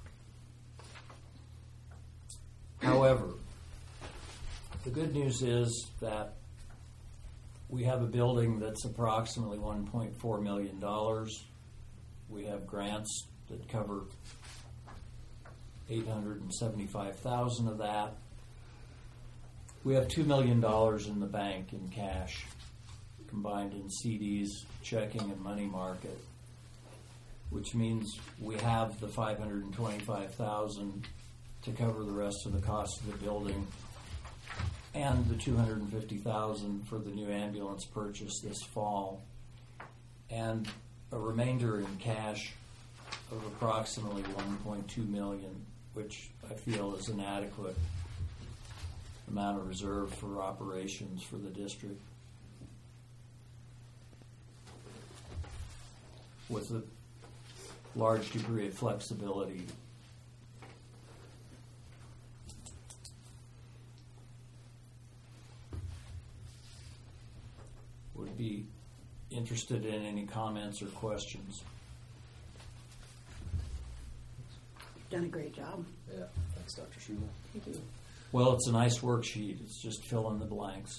Speaker 3: However, the good news is that we have a building that's approximately one point four million dollars. We have grants that cover eight hundred seventy-five thousand dollars of that. We have two million dollars in the bank in cash, combined in C Ds, checking, and money market, which means we have the five hundred twenty-five thousand dollars to cover the rest of the cost of the building and the two hundred fifty thousand dollars for the new ambulance purchase this fall, and a remainder in cash of approximately one point two million dollars, which I feel is an adequate amount of reserve for operations for the district, with a large degree of flexibility. Would be interested in any comments or questions.
Speaker 4: You've done a great job.
Speaker 6: Yeah, thanks, Doctor Schuler.
Speaker 4: Thank you.
Speaker 3: Well, it's a nice worksheet. It's just fill in the blanks.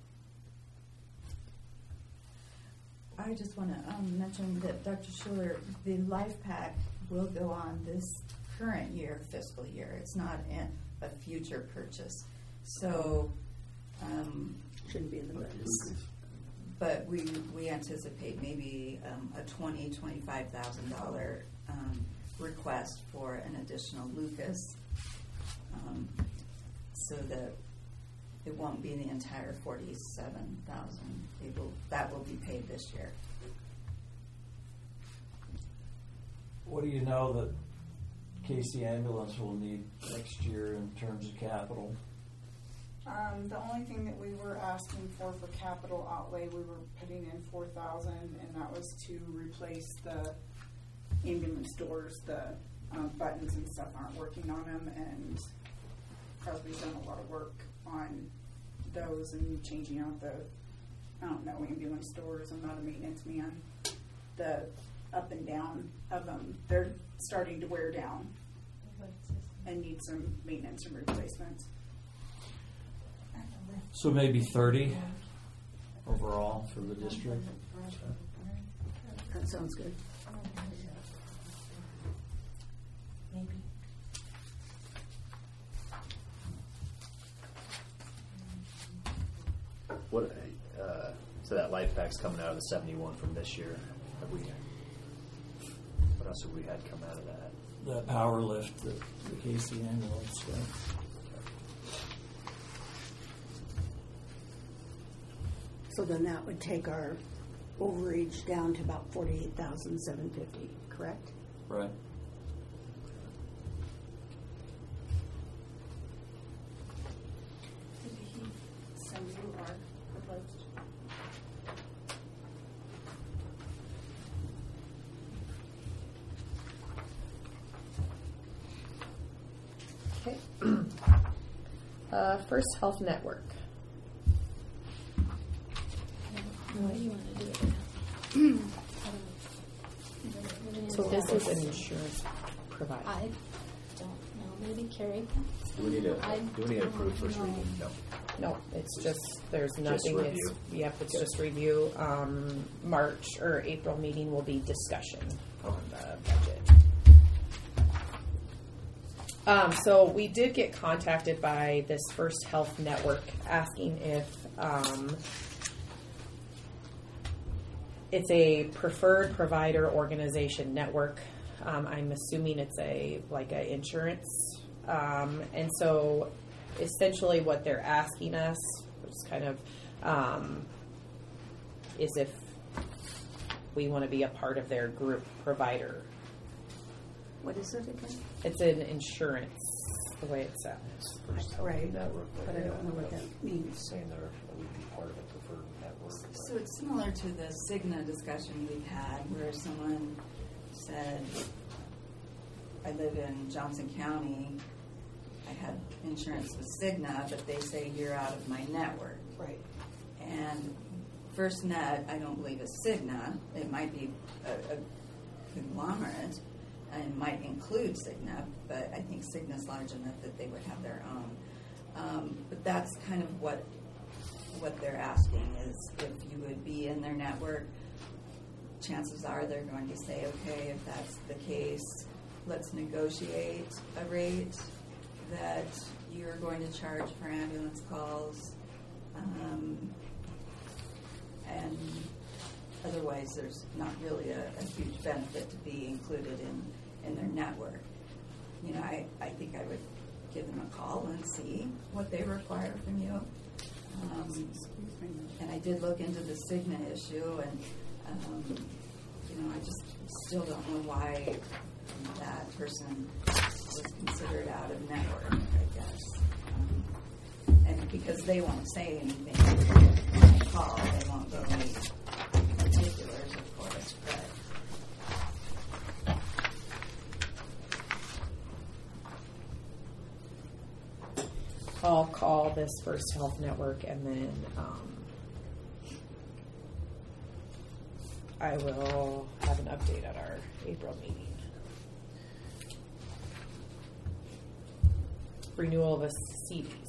Speaker 9: I just want to um, mention that Doctor Schuler, the life pack will go on this current year, fiscal year. It's not in a future purchase. So, um,
Speaker 4: Shouldn't be in the budget.
Speaker 9: but we we anticipate maybe um, a twenty twenty-five thousand dollar um, request for an additional Lucas, um, so that it won't be the entire forty-seven thousand. It will that will be paid this year.
Speaker 3: What do you know that Casey ambulance will need next year in terms of capital?
Speaker 10: Um, the only thing that we were asking for for capital outlay, we were putting in four thousand, and that was to replace the ambulance doors. The um, buttons and stuff aren't working on them, and Crosby's done a lot of work on those and changing out the, I don't know, ambulance doors. I'm not a maintenance man. The up and down of them, they're starting to wear down and need some maintenance and replacements.
Speaker 3: So maybe thirty overall for the district?
Speaker 4: That sounds good.
Speaker 9: Maybe.
Speaker 6: What, uh, so that life pack's coming out of the seventy-one from this year. Have we, what else have we had come out of that?
Speaker 3: The power lift, the, the Casey ambulance stuff.
Speaker 4: So then that would take our overage down to about forty-eight thousand seven hundred fifty, correct?
Speaker 3: Right.
Speaker 10: Did he send you our proposed?
Speaker 2: Okay. uh, First Health Network.
Speaker 5: What do you want to do with that?
Speaker 2: So this is an insurance provider.
Speaker 5: I don't know. Maybe Carrie.
Speaker 6: Do we need to,
Speaker 5: I
Speaker 6: do we need to approve first
Speaker 5: don't know.
Speaker 6: reading? No.
Speaker 2: No, it's just, there's nothing, it's,
Speaker 6: review.
Speaker 2: yep, it's just review. Um, March or April meeting will be discussion on the budget. Um, so we did get contacted by this First Health Network asking if, um, it's a preferred provider organization network. Um, I'm assuming it's a, like a insurance. Um, and so essentially what they're asking us, which is kind of, um, is if we want to be a part of their group provider.
Speaker 4: What is it again?
Speaker 2: It's an insurance, the way it sounds.
Speaker 4: Right,
Speaker 6: Network,
Speaker 4: but I don't know what that means.
Speaker 6: Saying they're, that we'd be part of a preferred network.
Speaker 9: So it's similar to the Cigna discussion we've had, where someone said, I live in Johnson County, I had insurance with Cigna, but they say you're out of my network.
Speaker 4: Right.
Speaker 9: And FirstNet, I don't believe is Cigna. It might be a, a conglomerate and might include Cigna, but I think Cigna's large enough that they would have their own. Um, but that's kind of what what they're asking is if you would be in their network. Chances are they're going to say, okay, if that's the case, let's negotiate a rate that you're going to charge for ambulance calls. Um, and otherwise, there's not really a, a huge benefit to be included in, in their network. You know, I, I think I would give them a call and see what they require from you. Um, and I did look into the Cigna issue, and um, you know, I just still don't know why that person was considered out of network, I guess. Um, and because they won't say anything on the call, they won't go into particulars, of course, but
Speaker 2: I'll call this First Health Network and then um, I will have an update at our April meeting. Renewal of a C Ds.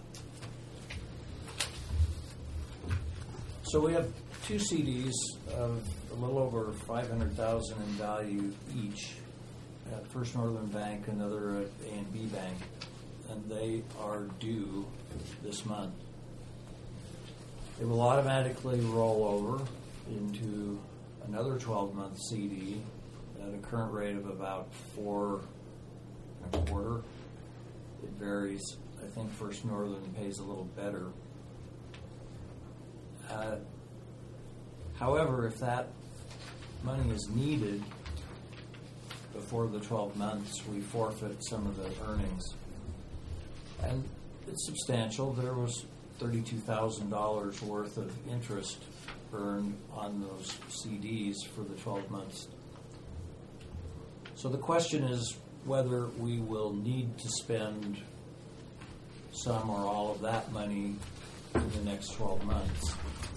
Speaker 3: So we have two C Ds of a little over five hundred thousand in value each at First Northern Bank, another at A and B Bank, and they are due this month. They will automatically roll over into another twelve-month C D at a current rate of about four and a quarter. It varies. I think First Northern pays a little better. Uh, however, if that money is needed before the twelve months, we forfeit some of the earnings. And it's substantial. There was thirty-two thousand dollars worth of interest earned on those C Ds for the twelve months. So the question is whether we will need to spend some or all of that money in the next twelve months.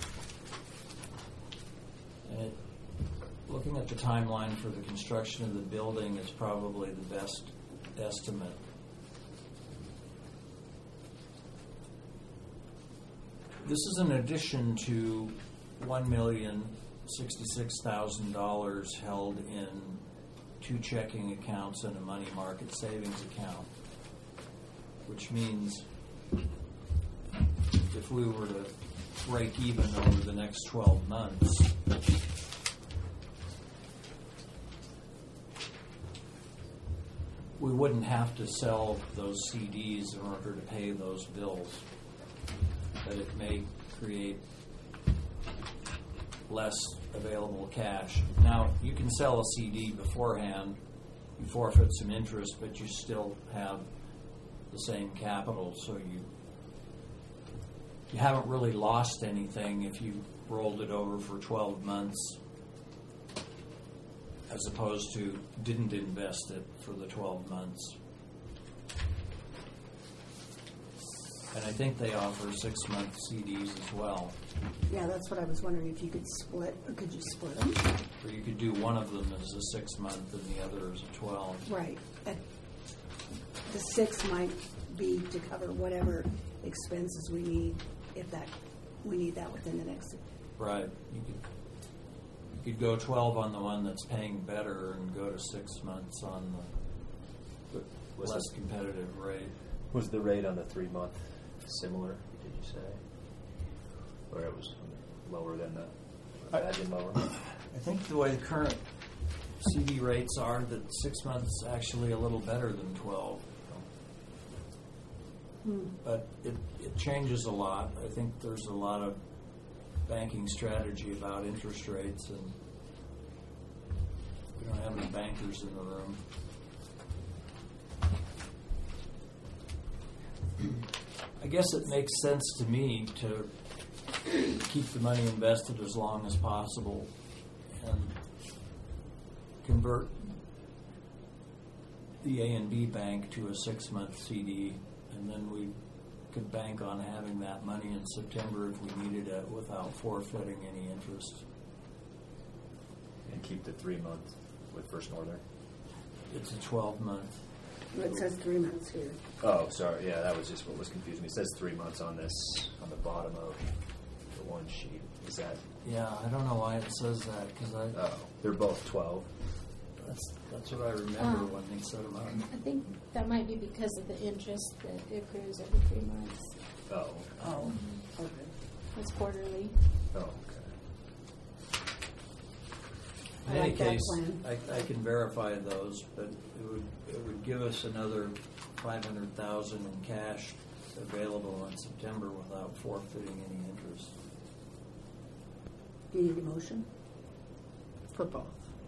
Speaker 3: And it, looking at the timeline for the construction of the building is probably the best estimate. This is in addition to one million sixty-six thousand dollars held in two checking accounts and a money market savings account, which means if we were to break even over the next twelve months, we wouldn't have to sell those C Ds in order to pay those bills. But it may create less available cash. Now, you can sell a C D beforehand, you forfeit some interest, but you still have the same capital, so you you haven't really lost anything if you rolled it over for twelve months as opposed to didn't invest it for the twelve months. And I think they offer six-month C Ds as well.
Speaker 4: Yeah, that's what I was wondering, if you could split, or could you split them?
Speaker 3: Or you could do one of them as a six-month and the other as a twelve.
Speaker 4: Right. At- The six might be to cover whatever expenses we need, if that, we need that within the next.
Speaker 3: Right. You could, you could go twelve on the one that's paying better and go to six months on the
Speaker 6: Was
Speaker 3: less
Speaker 6: it-
Speaker 3: competitive rate.
Speaker 6: Was the rate on the three month similar, did you say? Or it was lower than the, or imagine lower?
Speaker 3: I think the way the current C D rates are, that six months actually a little better than twelve.
Speaker 4: Hmm.
Speaker 3: But it, it changes a lot. I think there's a lot of banking strategy about interest rates, and we don't have any bankers in the room. I guess it makes sense to me to keep the money invested as long as possible and convert the A and B bank to a six-month C D, and then we could bank on having that money in September if we needed it without forfeiting any interest.
Speaker 6: And keep the three month with First Northern?
Speaker 3: It's a twelve-month.
Speaker 4: It says three months here.
Speaker 6: Oh, sorry, yeah, that was just what was confusing me. It says three months on this, on the bottom of the one sheet. Is that,
Speaker 3: Yeah, I don't know why it says that, because I,
Speaker 6: oh, they're both twelve?
Speaker 3: that's, that's what I remember
Speaker 5: Um,
Speaker 3: when they set them up.
Speaker 5: I think that might be because of the interest that accrues every three months.
Speaker 6: Oh,
Speaker 4: Oh, okay.
Speaker 5: It's quarterly.
Speaker 6: oh, okay.
Speaker 3: In
Speaker 4: I
Speaker 3: any
Speaker 4: like that
Speaker 3: case,
Speaker 4: plan.
Speaker 3: I, I can verify those, but it would, it would give us another five hundred thousand in cash available in September without forfeiting any interest.
Speaker 4: Do you need a motion?
Speaker 2: For both.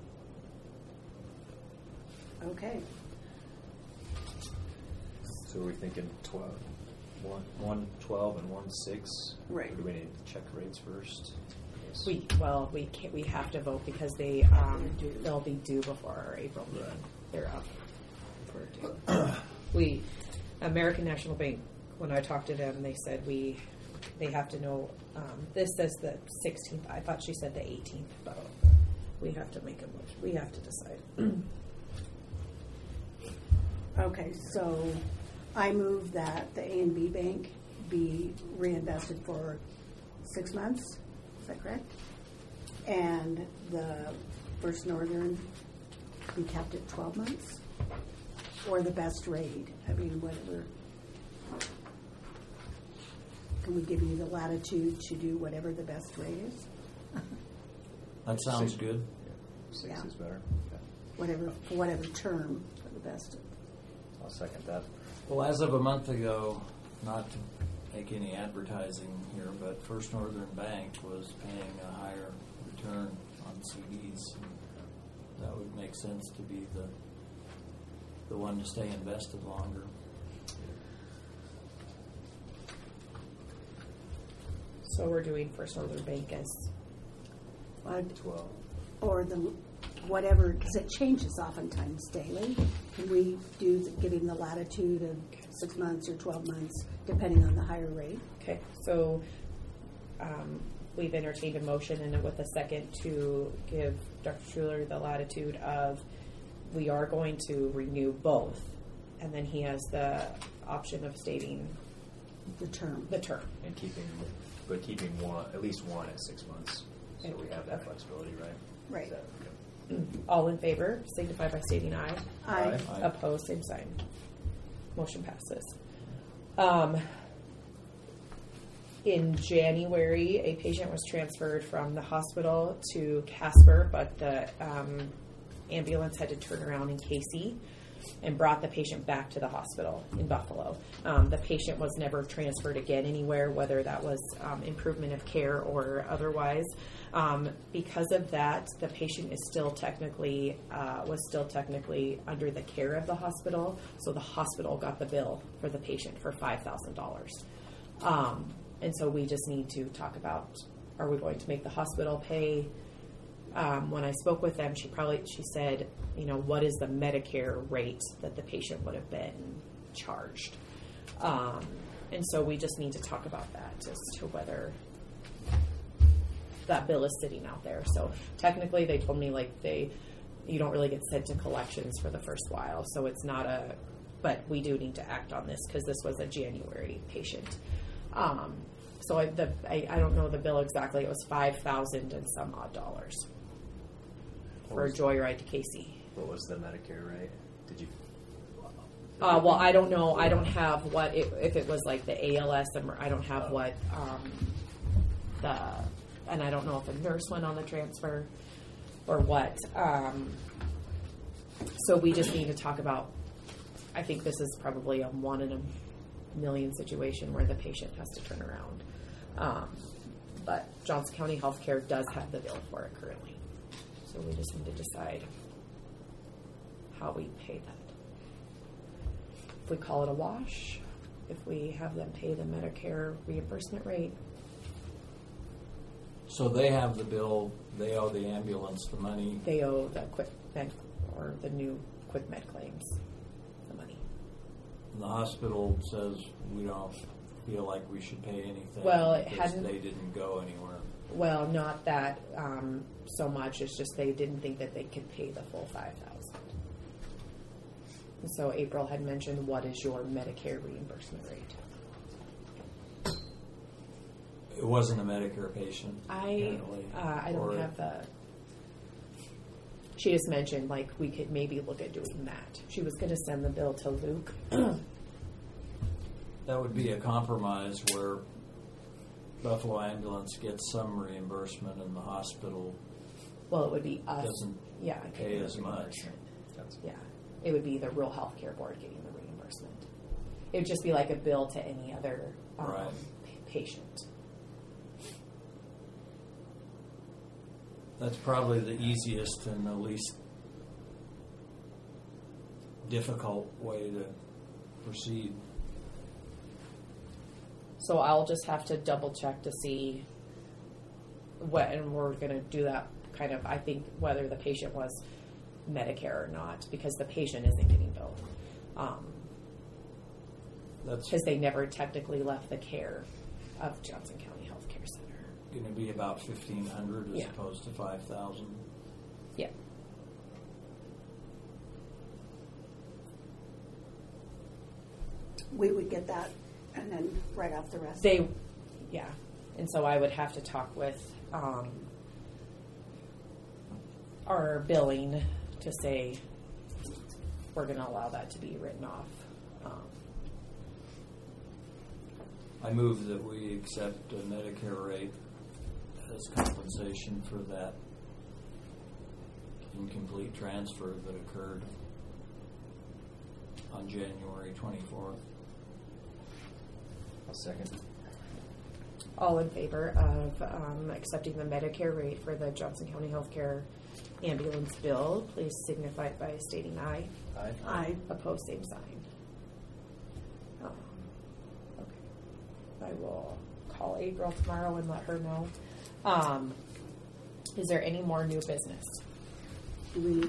Speaker 4: Okay.
Speaker 6: So are we thinking twelve, one, one twelve and one six?
Speaker 4: Right.
Speaker 6: Or do we need to check rates first? I guess.
Speaker 2: We, well, we can't, we have to vote because they, um,
Speaker 4: They're due.
Speaker 2: they'll be due before our April meeting.
Speaker 6: Right.
Speaker 2: They're up for due. We, American National Bank, when I talked to them, they said we, they have to know, um, this says the sixteenth, I thought she said the eighteenth, but we have to make a motion, we have to decide.
Speaker 4: Okay, so I move that the A and B bank be reinvested for six months. Is that correct? And the First Northern be kept at twelve months? Or the best rate? I mean, whatever. Can we give you the latitude to do whatever the best rate is?
Speaker 3: That sounds
Speaker 6: Six.
Speaker 3: good.
Speaker 6: Six
Speaker 4: Yeah.
Speaker 6: is better? Okay.
Speaker 4: Whatever, for whatever term for the best.
Speaker 6: I'll second that.
Speaker 3: Well, as of a month ago, not to make any advertising here, but First Northern Bank was paying a higher return on C Ds. That that would make sense to be the the one to stay invested longer.
Speaker 2: So we're doing First Northern Bank as
Speaker 4: I'd-
Speaker 6: Twelve.
Speaker 4: Or the, whatever, because it changes oftentimes daily. Can we do, give him the latitude of six months or twelve months, depending on the higher rate?
Speaker 2: okay. So um, we've entertained a motion and with a second to give Doctor Schuler the latitude of we are going to renew both, and then he has the option of stating
Speaker 4: The term.
Speaker 2: the term.
Speaker 6: And keeping, but keeping one, at least one at six months. So we have that flexibility, right?
Speaker 4: Right.
Speaker 6: Is that-
Speaker 2: All in favor, signify by stating aye.
Speaker 4: Aye.
Speaker 3: Aye.
Speaker 2: Opposed, same sign. Motion passes. Um, in January, a patient was transferred from the hospital to Casper, but the um, ambulance had to turn around in Casey and brought the patient back to the hospital in Buffalo. Um, the patient was never transferred again anywhere, whether that was um, improvement of care or otherwise. Um, because of that, the patient is still technically uh, was still technically under the care of the hospital. So the hospital got the bill for the patient for five thousand dollars. Um, and so we just need to talk about: are we going to make the hospital pay? Um, when I spoke with them, she probably she said, you know, what is the Medicare rate that the patient would have been charged? Um, and so we just need to talk about that as to whether that bill is sitting out there. So technically, they told me like they, you don't really get sent to collections for the first while, so it's not a. But we do need to act on this because this was a January patient. Um, so I, the I, I don't know the bill exactly. It was five thousand and some odd dollars for a joyride to Casey.
Speaker 6: What was the Medicare rate? Did you?
Speaker 2: Uh, well, I don't know. I don't have what it, if it was like the A L S. Or I don't have what um, the, and I don't know if a nurse went on the transfer or what. Um, so we just need to talk about. I think this is probably a one in a million situation where the patient has to turn around. Um, but Johnson County Healthcare does have the bill for it currently. So we just need to decide how we pay that. If we call it a wash, if we have them pay the Medicare reimbursement rate.
Speaker 3: So they have the bill, they owe the ambulance the money.
Speaker 2: They owe the quick med or the new quick med claims the money.
Speaker 3: The hospital says we don't feel like we should pay anything.
Speaker 2: Well, it
Speaker 3: because
Speaker 2: hadn't-
Speaker 3: they didn't go anywhere.
Speaker 2: Well, not that um, so much. It's just they didn't think that they could pay the full five thousand. And so April had mentioned, what is your Medicare reimbursement rate?
Speaker 3: It wasn't a Medicare patient.
Speaker 2: I
Speaker 3: apparently.
Speaker 2: uh, I don't
Speaker 3: Or-
Speaker 2: have the. She just mentioned like we could maybe look at doing that. She was going to send the bill to Luke.
Speaker 3: That would be a compromise where Buffalo Ambulance gets some reimbursement and the hospital
Speaker 2: Well, it would be us.
Speaker 3: doesn't
Speaker 2: Yeah,
Speaker 3: pay
Speaker 2: getting
Speaker 3: as
Speaker 2: the
Speaker 3: much.
Speaker 2: reimbursement.
Speaker 6: That's-
Speaker 2: Yeah, it would be the rural health care board getting the reimbursement. It would just be like a bill to any other um,
Speaker 3: Right.
Speaker 2: p- patient.
Speaker 3: That's probably the easiest and the least difficult way to proceed.
Speaker 2: So I'll just have to double check to see what, and we're going to do that kind of, I think, whether the patient was Medicare or not, because the patient isn't getting billed. Um,
Speaker 3: That's
Speaker 2: because they never technically left the care of Johnson County Healthcare Center.
Speaker 3: going to be about fifteen hundred as
Speaker 2: Yeah.
Speaker 3: opposed to five thousand.
Speaker 2: Yeah.
Speaker 4: We would get that and then write off the rest.
Speaker 2: They, yeah. And so I would have to talk with um, our billing to say we're going to allow that to be written off. Um,
Speaker 3: I move that we accept a Medicare rate as compensation for that incomplete transfer that occurred on January twenty-fourth.
Speaker 6: I'll second.
Speaker 2: All in favor of um, accepting the Medicare rate for the Johnson County Healthcare ambulance bill, please signify by stating aye.
Speaker 6: Aye.
Speaker 4: Aye.
Speaker 2: Opposed, same sign. Um, okay. I will call April tomorrow and let her know. Um, is there any more new business?
Speaker 4: Do we,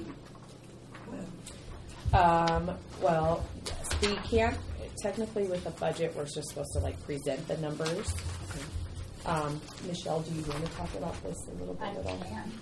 Speaker 2: Um, well, yes, we can't, technically with the budget, we're just supposed to like present the numbers. Um, Michelle, do you want to talk about this a little bit
Speaker 10: I
Speaker 2: at all?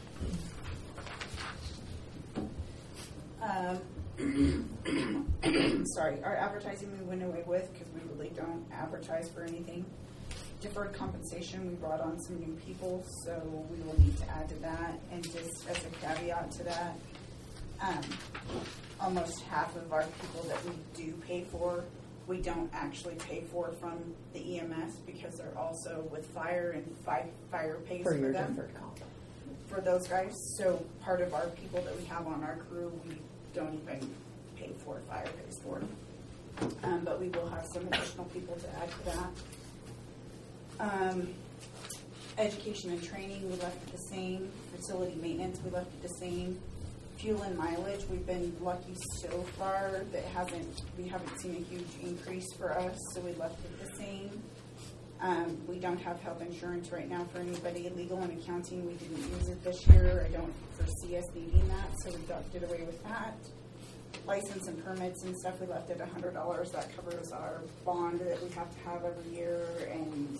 Speaker 10: can. Um, sorry, our advertising we went away with because we really don't advertise for anything. Deferred compensation, we brought on some new people, so we will need to add to that. And just as a caveat to that, um, almost half of our people that we do pay for, we don't actually pay for from the E M S because they're also with fire and fi- fire pays
Speaker 2: For
Speaker 10: for,
Speaker 2: your
Speaker 10: them.
Speaker 2: deferred comp.
Speaker 10: For those guys. So part of our people that we have on our crew, we don't even pay for, fire pays for. Um, but we will have some additional people to add to that. Um, education and training, we left it the same. Facility maintenance, we left it the same. Fuel and mileage, we've been lucky so far that hasn't we haven't seen a huge increase for us, so we left it the same. Um, we don't have health insurance right now for anybody. Legal and accounting, we didn't use it this year. I don't foresee us needing that, so we got did away with that. License and permits and stuff, we left at one hundred dollars. That covers our bond that we have to have every year and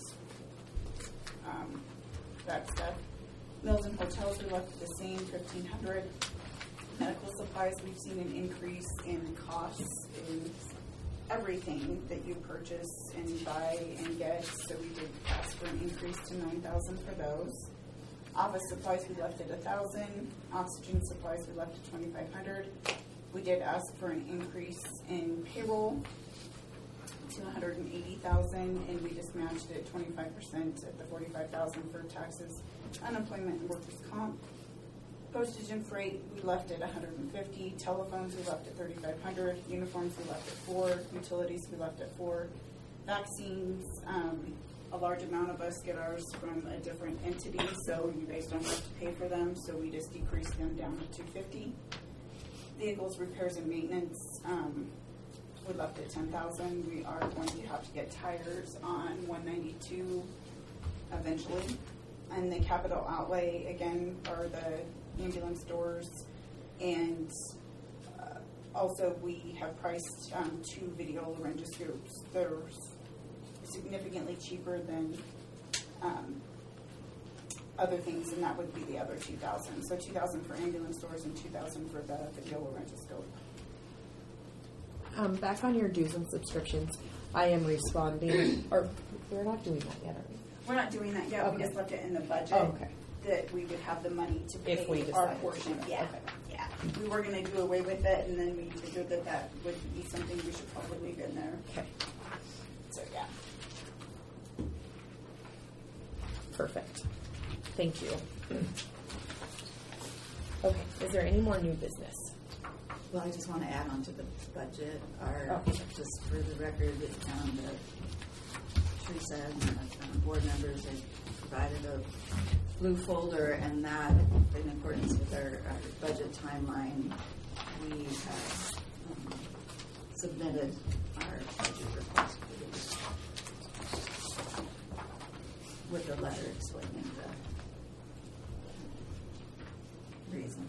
Speaker 10: um, that stuff. Meals and hotels, we left it the same, fifteen hundred dollars. Medical supplies, we've seen an increase in costs in everything that you purchase and buy and get, so we did ask for an increase to nine thousand dollars for those. Office supplies, we left at one thousand dollars. Oxygen supplies, we left at twenty-five hundred dollars. We did ask for an increase in payroll to one hundred eighty thousand dollars, and we just matched it twenty-five percent at the forty-five thousand dollars for taxes, unemployment, and workers' comp. Postage and freight, we left at one hundred fifty dollars. Telephones, we left at thirty-five hundred dollars. Uniforms, we left at four. Utilities, we left at four. Vaccines, um, a large amount of us get ours from a different entity, so you guys don't have to pay for them, so we just decreased them down to two hundred fifty dollars. Vehicles, repairs, and maintenance, um, we left at ten thousand dollars. We are going to have to get tires on one ninety-two eventually. And the capital outlay, again, are the ambulance doors, and uh, also we have priced um, two video laryngoscopes. They're significantly cheaper than um, other things, and that would be the other two thousand. So two thousand for ambulance doors and two thousand for the video laryngoscope.
Speaker 2: Um, back on your dues and subscriptions, I am responding, or we're not doing that yet, are we?
Speaker 10: We're not doing that yet.
Speaker 2: Okay.
Speaker 10: We just left it in the budget.
Speaker 2: Oh, okay.
Speaker 10: That we would have the money to pay
Speaker 2: If we
Speaker 10: our
Speaker 2: decided to.
Speaker 10: portion. Yeah,
Speaker 2: Okay.
Speaker 10: yeah. We were going to do away with it, and then we figured that that would be something we should probably leave in there.
Speaker 2: Okay.
Speaker 10: So yeah.
Speaker 2: Perfect. Thank you. Okay, is there any more new business?
Speaker 9: Well, I just want to add on to the budget, our,
Speaker 2: Oh.
Speaker 9: just for the record, that um, the Teresa and the um, board members have provided a blue folder, and that, in accordance with our, our budget timeline, we have um, submitted our budget request for these with a letter explaining the reasons.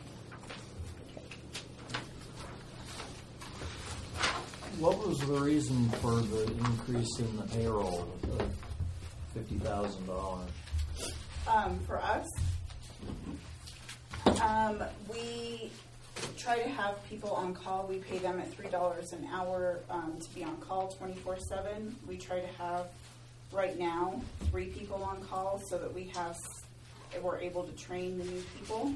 Speaker 3: What was the reason for the increase in the payroll of fifty thousand dollars?
Speaker 10: Um, for us, um, we try to have people on call. We pay them at three dollars an hour um, to be on call twenty-four seven. We try to have, right now, three people on call so that we have, we're able to train the new people.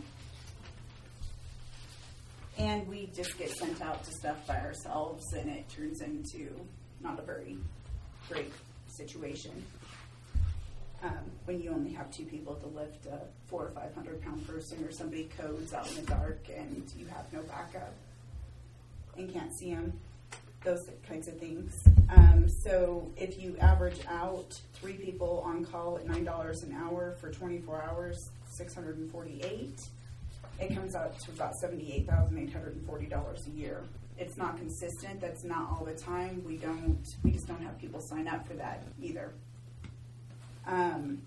Speaker 10: And we just get sent out to stuff by ourselves, and it turns into not a very great situation. Um, when you only have two people to lift a four or five hundred pound person, or somebody codes out in the dark and you have no backup and can't see them, those kinds of things.
Speaker 11: Um, so if you average out three people on call at nine dollars an hour for twenty-four hours, six hundred forty-eight, it comes out to about seventy-eight thousand eight hundred forty dollars a year. It's not consistent. That's not all the time. We don't. We just don't have people sign up for that either. Um,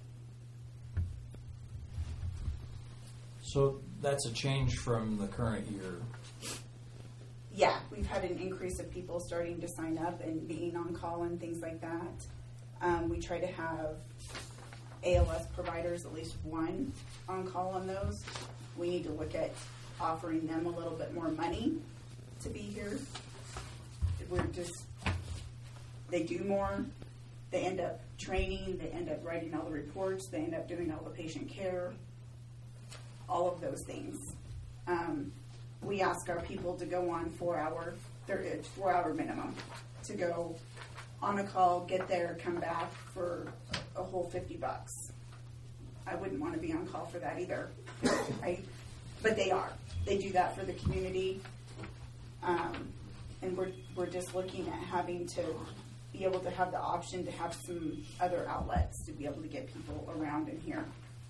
Speaker 3: So that's a change from the current year.
Speaker 11: yeah, we've had an increase of people starting to sign up and being on call and things like that. Um, we try to have A L S providers, at least one, on call on those. We need to look at offering them a little bit more money to be here. We're just, they do more. They end up training. They end up writing all the reports. They end up doing all the patient care. All of those things. Um, we ask our people to go on four hour, they're four hour minimum to go on a call, get there, come back for a whole fifty bucks. I wouldn't want to be on call for that either. I, but they are. They do that for the community. Um, and we're, we're just looking at having to be able to have the option to have some other outlets to be able to get people around in here.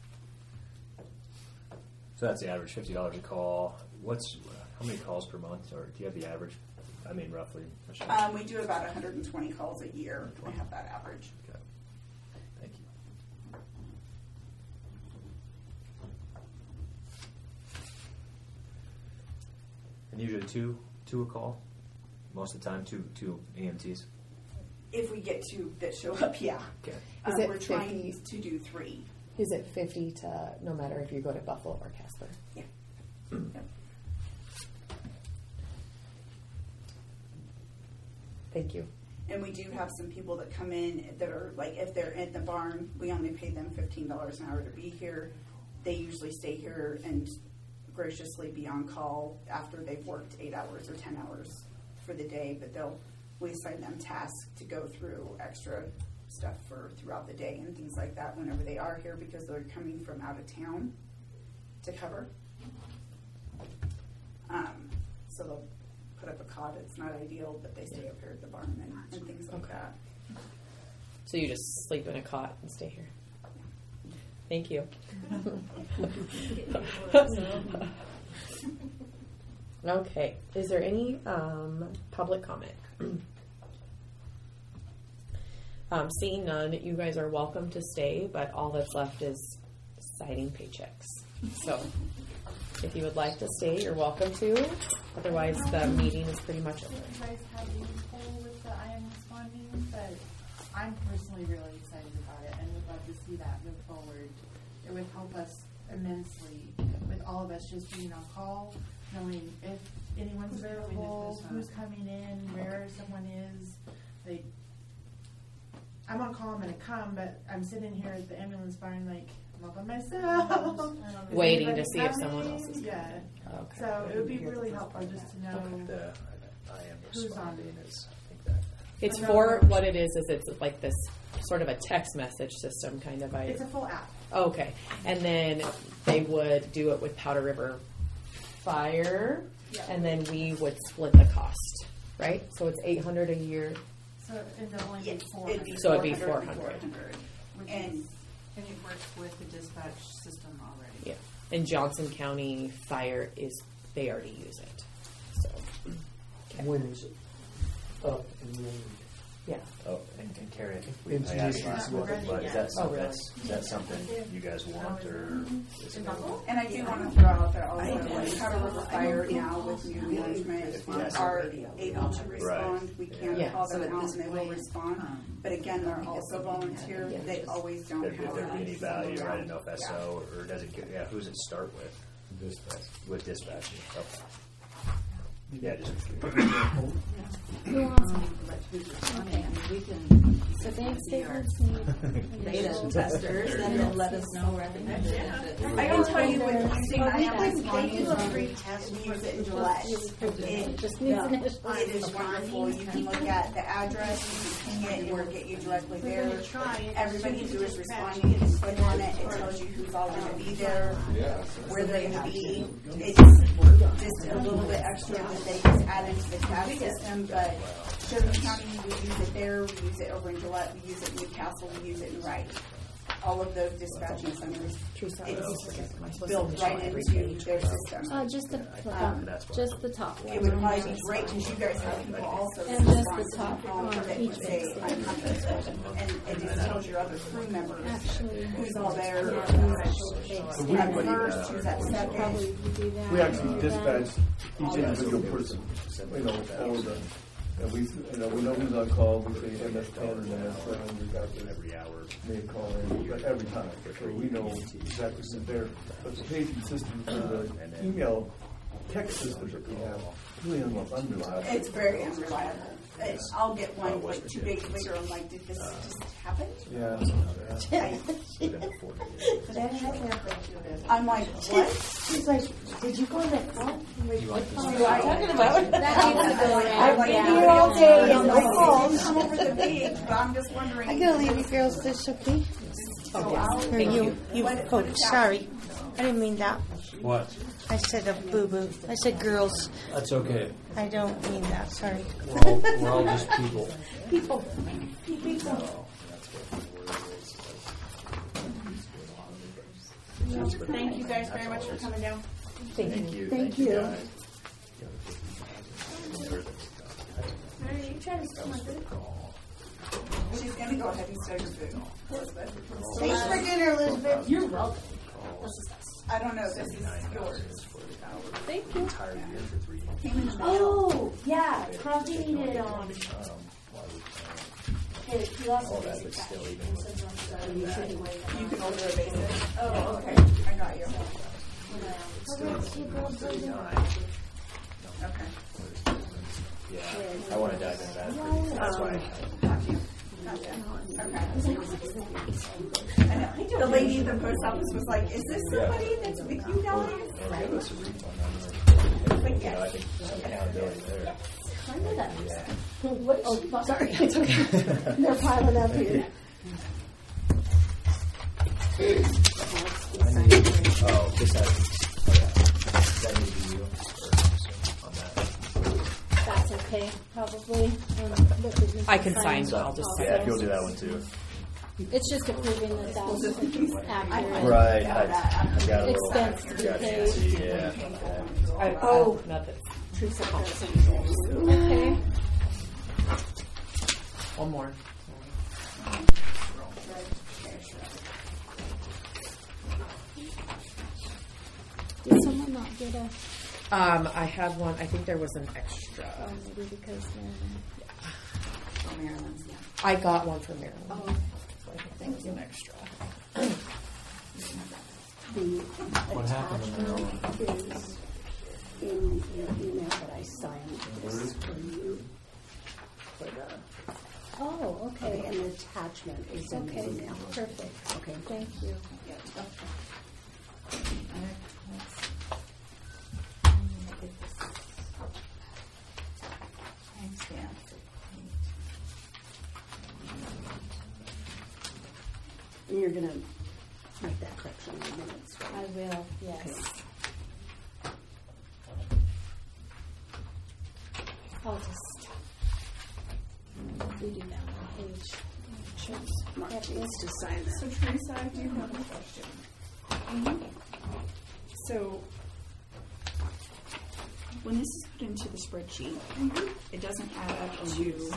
Speaker 6: So that's the average, fifty dollars a call. What's, how many calls per month, or do you have the average? I mean, roughly.
Speaker 11: Um, we do about one hundred twenty calls a year. I have that average.
Speaker 6: Okay. Thank you. And usually two, two a call? Most of the time, two, two E M Ts?
Speaker 11: If we get two that show up, yeah.
Speaker 6: Okay.
Speaker 11: Um,
Speaker 2: Is it
Speaker 11: we're trying
Speaker 2: fifty?
Speaker 11: to do three.
Speaker 2: Is it fifty to no matter if you go to Buffalo or Casper?
Speaker 11: Yeah. Yep.
Speaker 2: Thank you.
Speaker 11: And we do have some people that come in that are, like, if they're in the barn, we only pay them fifteen dollars an hour to be here. They usually stay here and graciously be on call after they've worked eight hours or ten hours for the day, but they'll, we assign them tasks to go through extra stuff for throughout the day and things like that whenever they are here, because they're coming from out of town to cover. Um, so they'll put up a cot. It's not ideal, but they stay up here at the barn and, and things like
Speaker 2: Okay.
Speaker 11: that.
Speaker 2: So you just sleep in a cot and stay here. Thank you. Okay. Is there any um, public comment? Um, seeing none, you guys are welcome to stay, but all that's left is signing paychecks. So if you would like to stay, you're welcome to. Otherwise, the meeting is pretty much over.
Speaker 12: You guys have any pull with the I am responding, but I'm personally really excited about it and would love to see that move forward. It would help us immensely with all of us just being on call, knowing if anyone's available, who's coming in, where someone is. They, I'm on call, I'm going to come, but I'm sitting here at the ambulance barn like, I'm all by myself.
Speaker 2: Waiting to
Speaker 12: Anybody
Speaker 2: see if
Speaker 12: coming?
Speaker 2: someone else is
Speaker 12: Yeah.
Speaker 2: coming. Okay.
Speaker 12: So it would be really helpful just to know
Speaker 6: The, I am
Speaker 12: who's on
Speaker 6: responding
Speaker 12: it.
Speaker 6: is, I think that.
Speaker 2: It's for what it is. Is it's like this sort of a text message system kind of. I,
Speaker 12: It's a full app.
Speaker 2: okay, and then they would do it with Powder River Fire,
Speaker 12: Yeah.
Speaker 2: and then we would split the cost, right? So it's eight hundred a year.
Speaker 12: So it'd only
Speaker 11: Yes,
Speaker 12: be four
Speaker 11: it'd be
Speaker 12: hundred.
Speaker 2: So it'd be
Speaker 11: four hundred.
Speaker 2: four hundred.
Speaker 11: And
Speaker 13: And it works with the dispatch system already.
Speaker 2: Yeah, and Johnson County Fire is they already use it. So
Speaker 14: When is it up and running?
Speaker 2: yeah.
Speaker 6: Oh, and, and Carrie, I think we
Speaker 14: It's
Speaker 6: I asked
Speaker 14: just-
Speaker 6: last
Speaker 13: Not
Speaker 6: month,
Speaker 13: ready
Speaker 6: but is
Speaker 13: yet.
Speaker 6: that
Speaker 2: Oh,
Speaker 6: something,
Speaker 2: really?
Speaker 6: that's, is that something you guys want, or is it?
Speaker 11: And I do want to throw out there also, like Powder River Fire now with new management
Speaker 6: Yes.
Speaker 11: are able to respond. We can
Speaker 2: Yeah.
Speaker 11: call
Speaker 9: So
Speaker 11: them
Speaker 9: at
Speaker 11: out
Speaker 9: this
Speaker 11: and they will
Speaker 9: point,
Speaker 11: respond.
Speaker 9: um,
Speaker 11: But again, they're also volunteer.
Speaker 2: Yeah.
Speaker 11: They always don't
Speaker 6: If, if
Speaker 11: have
Speaker 6: there'd be any value, I didn't know if
Speaker 11: Yeah.
Speaker 6: S O or does it, get- yeah, who's it start with?
Speaker 8: Dispatch.
Speaker 6: With dispatching, okay. Yeah, just.
Speaker 5: Who wants
Speaker 9: Um, but who's responding? I mean, we can
Speaker 5: the bank
Speaker 9: see our
Speaker 5: statements?
Speaker 9: beta testers, and they'll let us know recommended if it's.
Speaker 11: I can tell you with using
Speaker 5: Oh,
Speaker 11: I
Speaker 5: we
Speaker 11: am
Speaker 5: can-
Speaker 11: responding,
Speaker 5: they do a free
Speaker 11: test, we use it in Gillette. It,
Speaker 5: Just needs an initial.
Speaker 11: it is wonderful. You can look at the address, you can ping it, it will get you directly there. Everybody who is responding, you can click on it, it tells you who's all going to be there, where they're going to be. It's just a little bit extra than that they just added to the C A D system, but Sherman County, we use it there, we use it over in Gillette, we use it in Newcastle, we use it in Wright. All of those dispatching centers, it's built right into their system.
Speaker 5: Uh, just the,
Speaker 11: Um,
Speaker 5: just the top.
Speaker 11: It would probably be great because you guys have people also
Speaker 5: And just the
Speaker 11: respond
Speaker 5: top
Speaker 11: to the phone
Speaker 5: on
Speaker 11: that
Speaker 5: each
Speaker 11: would say,
Speaker 5: exit.
Speaker 11: I'm coming, and it just tells your other crew members
Speaker 5: Actually,
Speaker 11: who's all there,
Speaker 5: yeah,
Speaker 11: who's
Speaker 8: So we-
Speaker 11: at first, who's at
Speaker 5: Probably
Speaker 11: second.
Speaker 5: would do that.
Speaker 8: We actually dispatch each individual person, you know, over the, and we, you know, we know who's on call, we say M S ten and M S seven, we've got this
Speaker 6: Every hour.
Speaker 8: name call in, but every time, so we know exactly who's there. But the paging system for the email text system that we have, really unreliable.
Speaker 11: It's very unreliable. It's, I'll get one like two days later, I'm like, did this just happen?
Speaker 8: Yeah.
Speaker 4: That has happened.
Speaker 11: I'm like, what?
Speaker 4: She's like, did you go to that phone? I'm like, what phone are you
Speaker 11: Right.
Speaker 4: talking about?
Speaker 5: That needs to go around.
Speaker 4: I've been
Speaker 5: Yeah.
Speaker 4: here all day on my phone.
Speaker 11: Come over the page, but I'm just wondering.
Speaker 15: I gotta leave you girls this, okay?
Speaker 11: So I'll-
Speaker 15: Or you, you,
Speaker 11: What-
Speaker 15: oh,
Speaker 11: what is that?
Speaker 15: sorry. I didn't mean that.
Speaker 3: What?
Speaker 15: I said a boo-boo. I said girls.
Speaker 3: That's okay.
Speaker 15: I don't mean that, sorry.
Speaker 3: We're all, we're all just people.
Speaker 4: People. People.
Speaker 11: Thank you guys very much for coming down.
Speaker 6: Thank you.
Speaker 4: Thank you.
Speaker 6: guys.
Speaker 11: Are you trying to steal my food? She's gonna go ahead and steal your food. Elizabeth.
Speaker 4: Thanks for dinner, Elizabeth.
Speaker 11: You're welcome. I don't know, this is yours.
Speaker 5: Thank you.
Speaker 11: Came in the mail.
Speaker 4: Oh, yeah, Crosby needed, um, hey, he lost
Speaker 6: All
Speaker 4: a
Speaker 6: that,
Speaker 4: basic
Speaker 6: but
Speaker 4: package.
Speaker 6: still, even with
Speaker 4: You should wait.
Speaker 11: You can order a basic. Oh, okay, I got you. Okay.
Speaker 6: Yeah, I want to dive into that. That's why.
Speaker 11: Gotcha. Okay. I know. The lady at the post office was like, is this somebody that's with you guys?
Speaker 6: Or give us a refund on it.
Speaker 11: Like,
Speaker 6: You know, I
Speaker 11: yes.
Speaker 6: think some accountability there. Yeah.
Speaker 4: What, oh, sorry, it's okay. They're piling up here.
Speaker 6: Oh, this has, oh yeah. Does that need to be you? Or on that?
Speaker 5: That's okay, probably. Um, what did you
Speaker 2: I can sign,
Speaker 6: So,
Speaker 2: I'll just
Speaker 6: yeah, if you'll do that one too.
Speaker 5: It's just approving that that's accurate.
Speaker 6: Right. I, I got a little.
Speaker 5: Expense to be
Speaker 6: Gotcha.
Speaker 5: paid.
Speaker 6: See, yeah.
Speaker 2: I,
Speaker 4: Oh.
Speaker 2: I, nothing.
Speaker 4: Teresa calls.
Speaker 5: Okay.
Speaker 2: One more.
Speaker 5: Did someone not get a,
Speaker 2: Um, I had one, I think there was an extra.
Speaker 5: oh, maybe because they're,
Speaker 11: Oh, Maryland's, yeah.
Speaker 2: I got one from Maryland.
Speaker 5: oh,
Speaker 2: So I think there was an extra.
Speaker 4: The
Speaker 3: What happened in Maryland?
Speaker 4: attachment is in your email that I signed. This is for you. For the,
Speaker 5: oh,
Speaker 4: okay,
Speaker 5: okay.
Speaker 4: and the attachment is in the
Speaker 5: Okay,
Speaker 4: email.
Speaker 5: perfect.
Speaker 4: Okay.
Speaker 5: Thank you.
Speaker 11: Thanks, Dan.
Speaker 4: And you're gonna make that correction in minutes, right?
Speaker 5: I will, yes. I'll just redo that one page. Sure.
Speaker 4: Mark needs to sign that.
Speaker 11: So Teresa, I do have a question.
Speaker 4: Mm-hmm.
Speaker 11: So, when this is put into the spreadsheet, it doesn't add up to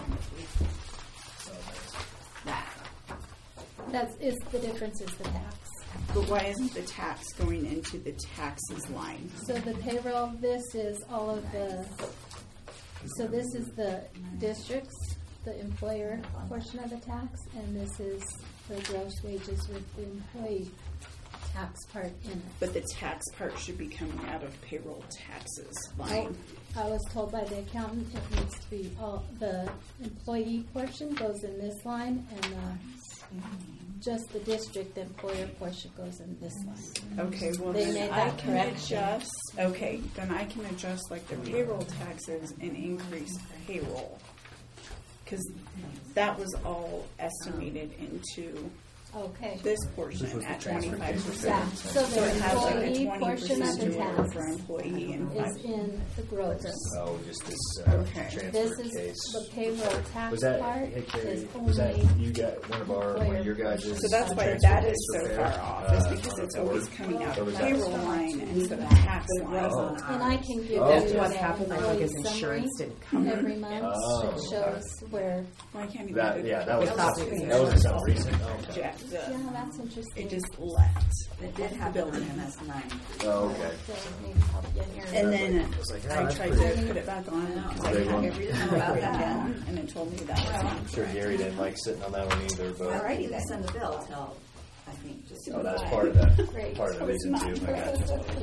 Speaker 11: that.
Speaker 5: That's, is, the difference is the tax.
Speaker 11: But why isn't the tax going into the taxes line?
Speaker 5: So the payroll, this is all of the, so this is the districts, the employer portion of the tax, and this is the gross wages with the employee tax part in it.
Speaker 11: But the tax part should be coming out of payroll taxes line.
Speaker 5: I was told by the accountant it needs to be, all, the employee portion goes in this line, and the, just the district employer portion goes in this line.
Speaker 11: Okay, well
Speaker 5: They
Speaker 11: then
Speaker 5: made
Speaker 11: I
Speaker 5: that
Speaker 11: can
Speaker 5: correction.
Speaker 11: adjust, okay, then I can adjust like the payroll taxes and increase payroll. Cause that was all estimated into
Speaker 5: Okay.
Speaker 11: this
Speaker 6: This
Speaker 11: portion
Speaker 6: was the
Speaker 11: at
Speaker 6: transfer
Speaker 11: twenty-five
Speaker 6: case.
Speaker 11: percent.
Speaker 5: So the
Speaker 11: it has like a
Speaker 5: employee
Speaker 11: twenty
Speaker 5: portion of
Speaker 11: percent
Speaker 5: the
Speaker 11: to
Speaker 5: tax
Speaker 11: for employee and
Speaker 5: is
Speaker 11: five.
Speaker 5: in the gross.
Speaker 6: Oh, just this uh,
Speaker 11: Okay.
Speaker 6: transfer
Speaker 5: This is
Speaker 6: case.
Speaker 5: the payroll tax
Speaker 6: Was that,
Speaker 5: part
Speaker 6: hey, Carrie,
Speaker 5: is
Speaker 6: was that
Speaker 5: only
Speaker 6: you got one of our, one of your guys'
Speaker 11: So that's why
Speaker 6: transfer
Speaker 11: that
Speaker 6: case
Speaker 11: is so
Speaker 6: repair?
Speaker 11: far off, is
Speaker 6: Uh,
Speaker 11: because it's
Speaker 6: or-
Speaker 11: always coming out
Speaker 6: or
Speaker 11: of
Speaker 6: was
Speaker 11: the
Speaker 6: that-
Speaker 11: payroll line instead of tax line.
Speaker 6: Oh.
Speaker 5: And I can give
Speaker 6: Oh.
Speaker 5: you
Speaker 6: That's
Speaker 5: an
Speaker 6: what
Speaker 16: happened, I think,
Speaker 5: employee
Speaker 16: is
Speaker 5: summary
Speaker 16: insurance didn't cover.
Speaker 5: every month
Speaker 6: Oh.
Speaker 5: that shows where.
Speaker 11: Well, I can't even.
Speaker 6: That,
Speaker 11: do it.
Speaker 6: yeah, that was,
Speaker 11: It
Speaker 6: that wasn't something recent. Oh, okay.
Speaker 11: Yeah, the-
Speaker 5: Yeah, that's interesting.
Speaker 11: It just left.
Speaker 9: It did happen on M S nine.
Speaker 6: Oh, okay.
Speaker 5: So maybe help you here.
Speaker 11: And then
Speaker 6: I was like, oh,
Speaker 11: I
Speaker 6: that's
Speaker 11: tried
Speaker 6: pretty-
Speaker 11: to put it back on because I
Speaker 6: Big
Speaker 11: had
Speaker 6: one.
Speaker 11: everything about that down, and it told me that was
Speaker 6: I'm
Speaker 11: not
Speaker 6: sure Gary didn't like sitting on that one either, but
Speaker 9: Alrighty, they send a bill till, I think, just.
Speaker 6: oh, that's part of that,
Speaker 5: Great.
Speaker 6: part of the reason too. I got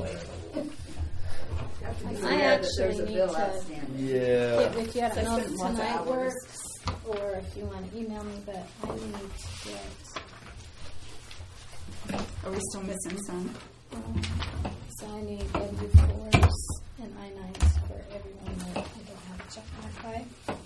Speaker 5: I actually
Speaker 9: There's a
Speaker 5: need
Speaker 9: bill
Speaker 5: to,
Speaker 9: outstanding.
Speaker 6: yeah.
Speaker 5: if, if you don't
Speaker 11: So I
Speaker 5: know if
Speaker 11: spent lots of
Speaker 5: tonight
Speaker 11: hours.
Speaker 5: works, or if you want to email me, but I need to get,
Speaker 11: Are we still missing some?
Speaker 5: um, so I need W fours and I nines for everyone that I don't have a check mark by.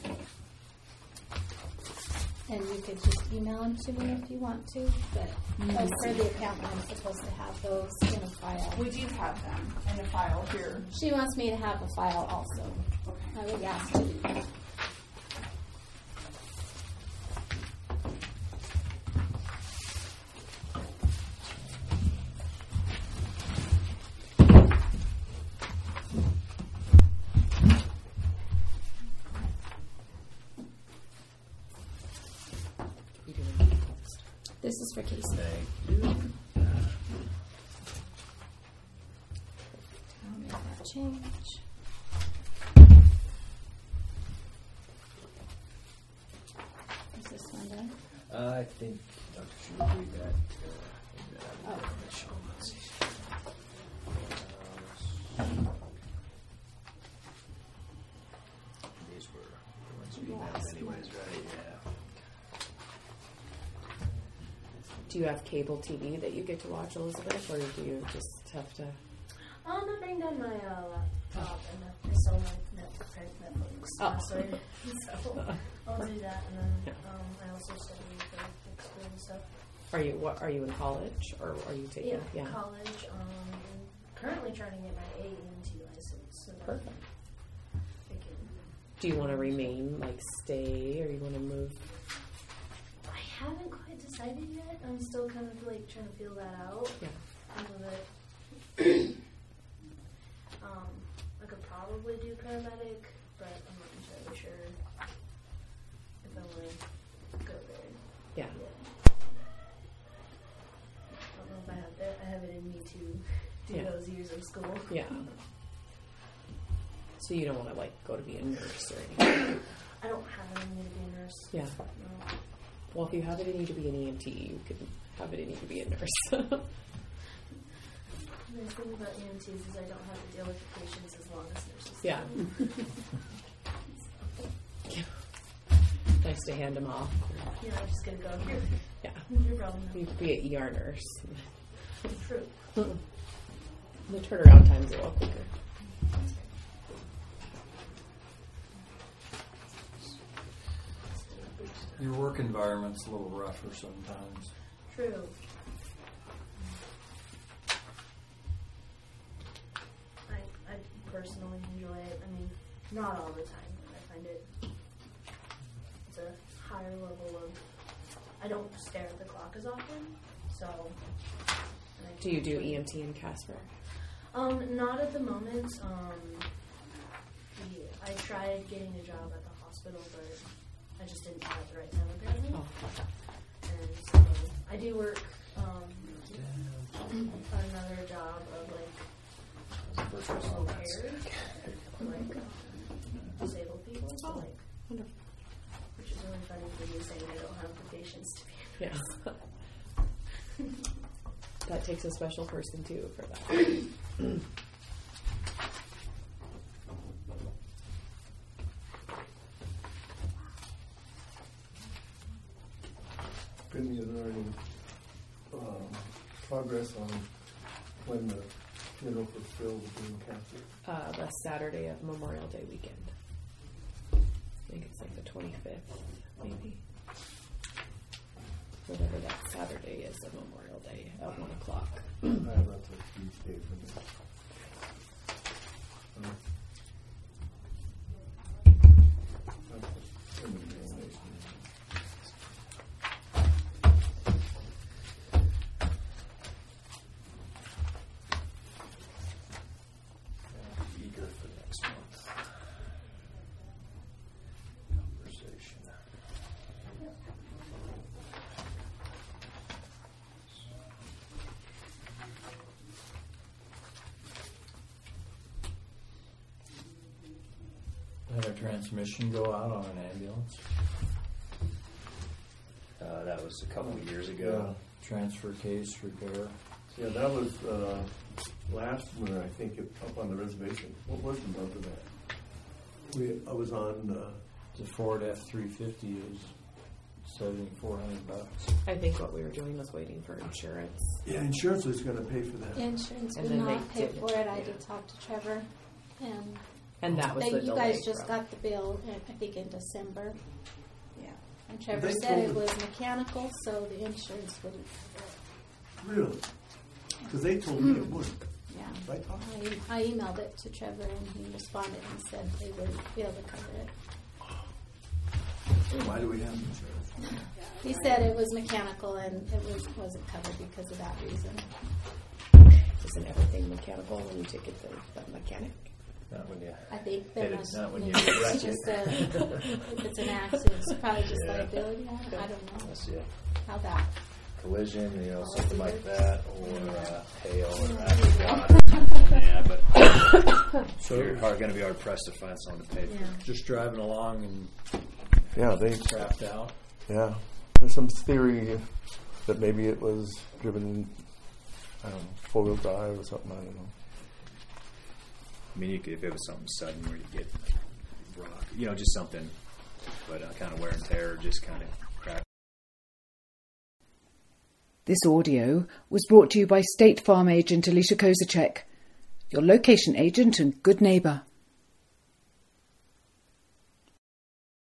Speaker 5: And you could just email them to me if you want to, but as per the accountant, I'm supposed to have those in a file.
Speaker 11: We do have them in the file here.
Speaker 5: She wants me to have a file also. I would ask her to do that. This is for Casey.
Speaker 6: Thank you.
Speaker 5: I'll make that change. Is this one done?
Speaker 6: Uh, I think Doctor should read that. Uh,
Speaker 5: Oh.
Speaker 6: Let's see. These were the ones you emailed anyways, right? Yeah.
Speaker 16: Do you have cable T V that you get to watch, Elizabeth, or do you just have to?
Speaker 17: Um, I bring down my uh, laptop and uh, I sell my Netflix, Netflix
Speaker 16: Oh.
Speaker 17: password. So I'll do that, and then um, I also study for like, school and stuff.
Speaker 16: Are you what? Are you in college, or are you taking?
Speaker 17: Yeah, college. Um, and currently trying to get my A E M T license. So that
Speaker 16: Perfect.
Speaker 17: I can.
Speaker 16: Do you want to remain, like, stay, or you want to move?
Speaker 17: I haven't quite decided yet. I'm still kind of like trying to feel that out.
Speaker 16: Yeah.
Speaker 17: A little bit. um, I could probably do paramedic, but I'm not entirely sure if I want to go there.
Speaker 16: Yeah.
Speaker 17: I don't know if I have it. I have it in me to do
Speaker 16: Yeah.
Speaker 17: those years of school.
Speaker 16: Yeah. So you don't want to, like, go to be a nurse or anything?
Speaker 17: I don't have it in me to be a nurse.
Speaker 16: Yeah.
Speaker 17: No.
Speaker 16: Well, if you have it in you to be an E M T, you could have it in you to be a nurse.
Speaker 17: The nice thing about E M Ts is I don't have to deal with the patients as long as nurses
Speaker 16: Yeah.
Speaker 17: do.
Speaker 16: Nice to hand them off.
Speaker 17: You know, I'm just going to go here.
Speaker 16: Yeah.
Speaker 17: Your problem.
Speaker 16: You could be an E R nurse.
Speaker 17: True.
Speaker 16: The turnaround time's a little quicker.
Speaker 3: Your work environment's a little rougher sometimes.
Speaker 17: True. I, I personally enjoy it. I mean, not all the time, but I find it, it's a higher level of, I don't stare at the clock as often, so. and I
Speaker 16: Do you do
Speaker 17: enjoy
Speaker 16: E
Speaker 17: it.
Speaker 16: M T in Casper?
Speaker 17: Um, not at the moment. Um, the, I tried getting a job at the hospital, but I just didn't have the right time apparently.
Speaker 16: Oh.
Speaker 17: And so I do work um, another job of like personal care for like uh, disabled people. So
Speaker 16: Oh,
Speaker 17: like,
Speaker 16: wonderful.
Speaker 17: which is really funny for you saying I don't have the patience to be a
Speaker 16: Yeah.
Speaker 17: nurse.
Speaker 16: That takes a special person, too, for that.
Speaker 8: Brittany, is there any um, progress on when the funeral for Phil will be in Casper?
Speaker 16: Uh, the Saturday of Memorial Day weekend. I think it's like the twenty-fifth, maybe.
Speaker 2: whatever that Saturday is of Memorial Day at one o'clock.
Speaker 8: I have that's a Tuesday for me. Uh,
Speaker 6: Eager for next month. Conversation.
Speaker 3: Had a transmission go out on an ambulance.
Speaker 6: Uh, that was a couple of years ago.
Speaker 3: Transfer case repair.
Speaker 8: Yeah, that was uh, last winter, I think, it- up on the reservation. What was the month of that? We, I was on, uh,
Speaker 3: The Ford F three fifty is seventy-four hundred bucks.
Speaker 2: I think what we were doing was waiting for insurance.
Speaker 8: yeah, insurance was going to pay for that.
Speaker 5: Insurance
Speaker 2: And
Speaker 5: would
Speaker 2: then they
Speaker 5: not pay
Speaker 2: didn't.
Speaker 5: for it. I did talk to Trevor, and
Speaker 2: And that was
Speaker 5: they,
Speaker 2: the
Speaker 5: you
Speaker 2: delay
Speaker 5: guys just
Speaker 2: from-
Speaker 5: got the bill, in, I think, in December.
Speaker 9: Yeah.
Speaker 5: And Trevor
Speaker 8: They
Speaker 5: said it
Speaker 8: told
Speaker 5: was mechanical, so the insurance wouldn't cover it.
Speaker 8: Really? Because they told me it would.
Speaker 5: Yeah.
Speaker 8: Right, Tom?
Speaker 5: I, I emailed it to Trevor, and he responded and said they wouldn't be able to cover it.
Speaker 8: Why do we have insurance?
Speaker 5: He said it was mechanical, and it was, wasn't covered because of that reason.
Speaker 2: Isn't everything mechanical when you take it to the mechanic?
Speaker 6: Not when you
Speaker 5: I think
Speaker 6: hit
Speaker 5: there
Speaker 6: it,
Speaker 5: must
Speaker 6: not when
Speaker 5: maybe
Speaker 6: you wreck
Speaker 5: it's
Speaker 6: it.
Speaker 5: just a, if it's an accident, it's probably just
Speaker 6: Yeah.
Speaker 5: liability. I don't, I don't know
Speaker 6: Unless you
Speaker 5: how that.
Speaker 6: collision, you know,
Speaker 5: Oh,
Speaker 6: something
Speaker 5: it's
Speaker 6: like
Speaker 5: weird.
Speaker 6: that, or uh, hail, or
Speaker 5: Yeah.
Speaker 6: act of God. Yeah, but
Speaker 3: So-
Speaker 6: you're hard, going to be hard pressed to find someone to pay for it.
Speaker 5: Yeah.
Speaker 3: Just driving along and
Speaker 8: Yeah, they,
Speaker 3: crapped out.
Speaker 8: yeah. There's some theory that maybe it was driven, I don't know, four-wheel drive or something, I don't know.
Speaker 6: I mean, you could, if it was something sudden where you get rock, you know, just something, but uh, kind of wear and tear, just kind of crack.
Speaker 1: This audio was brought to you by State Farm agent Alicia Kozachek, your location agent and good neighbour.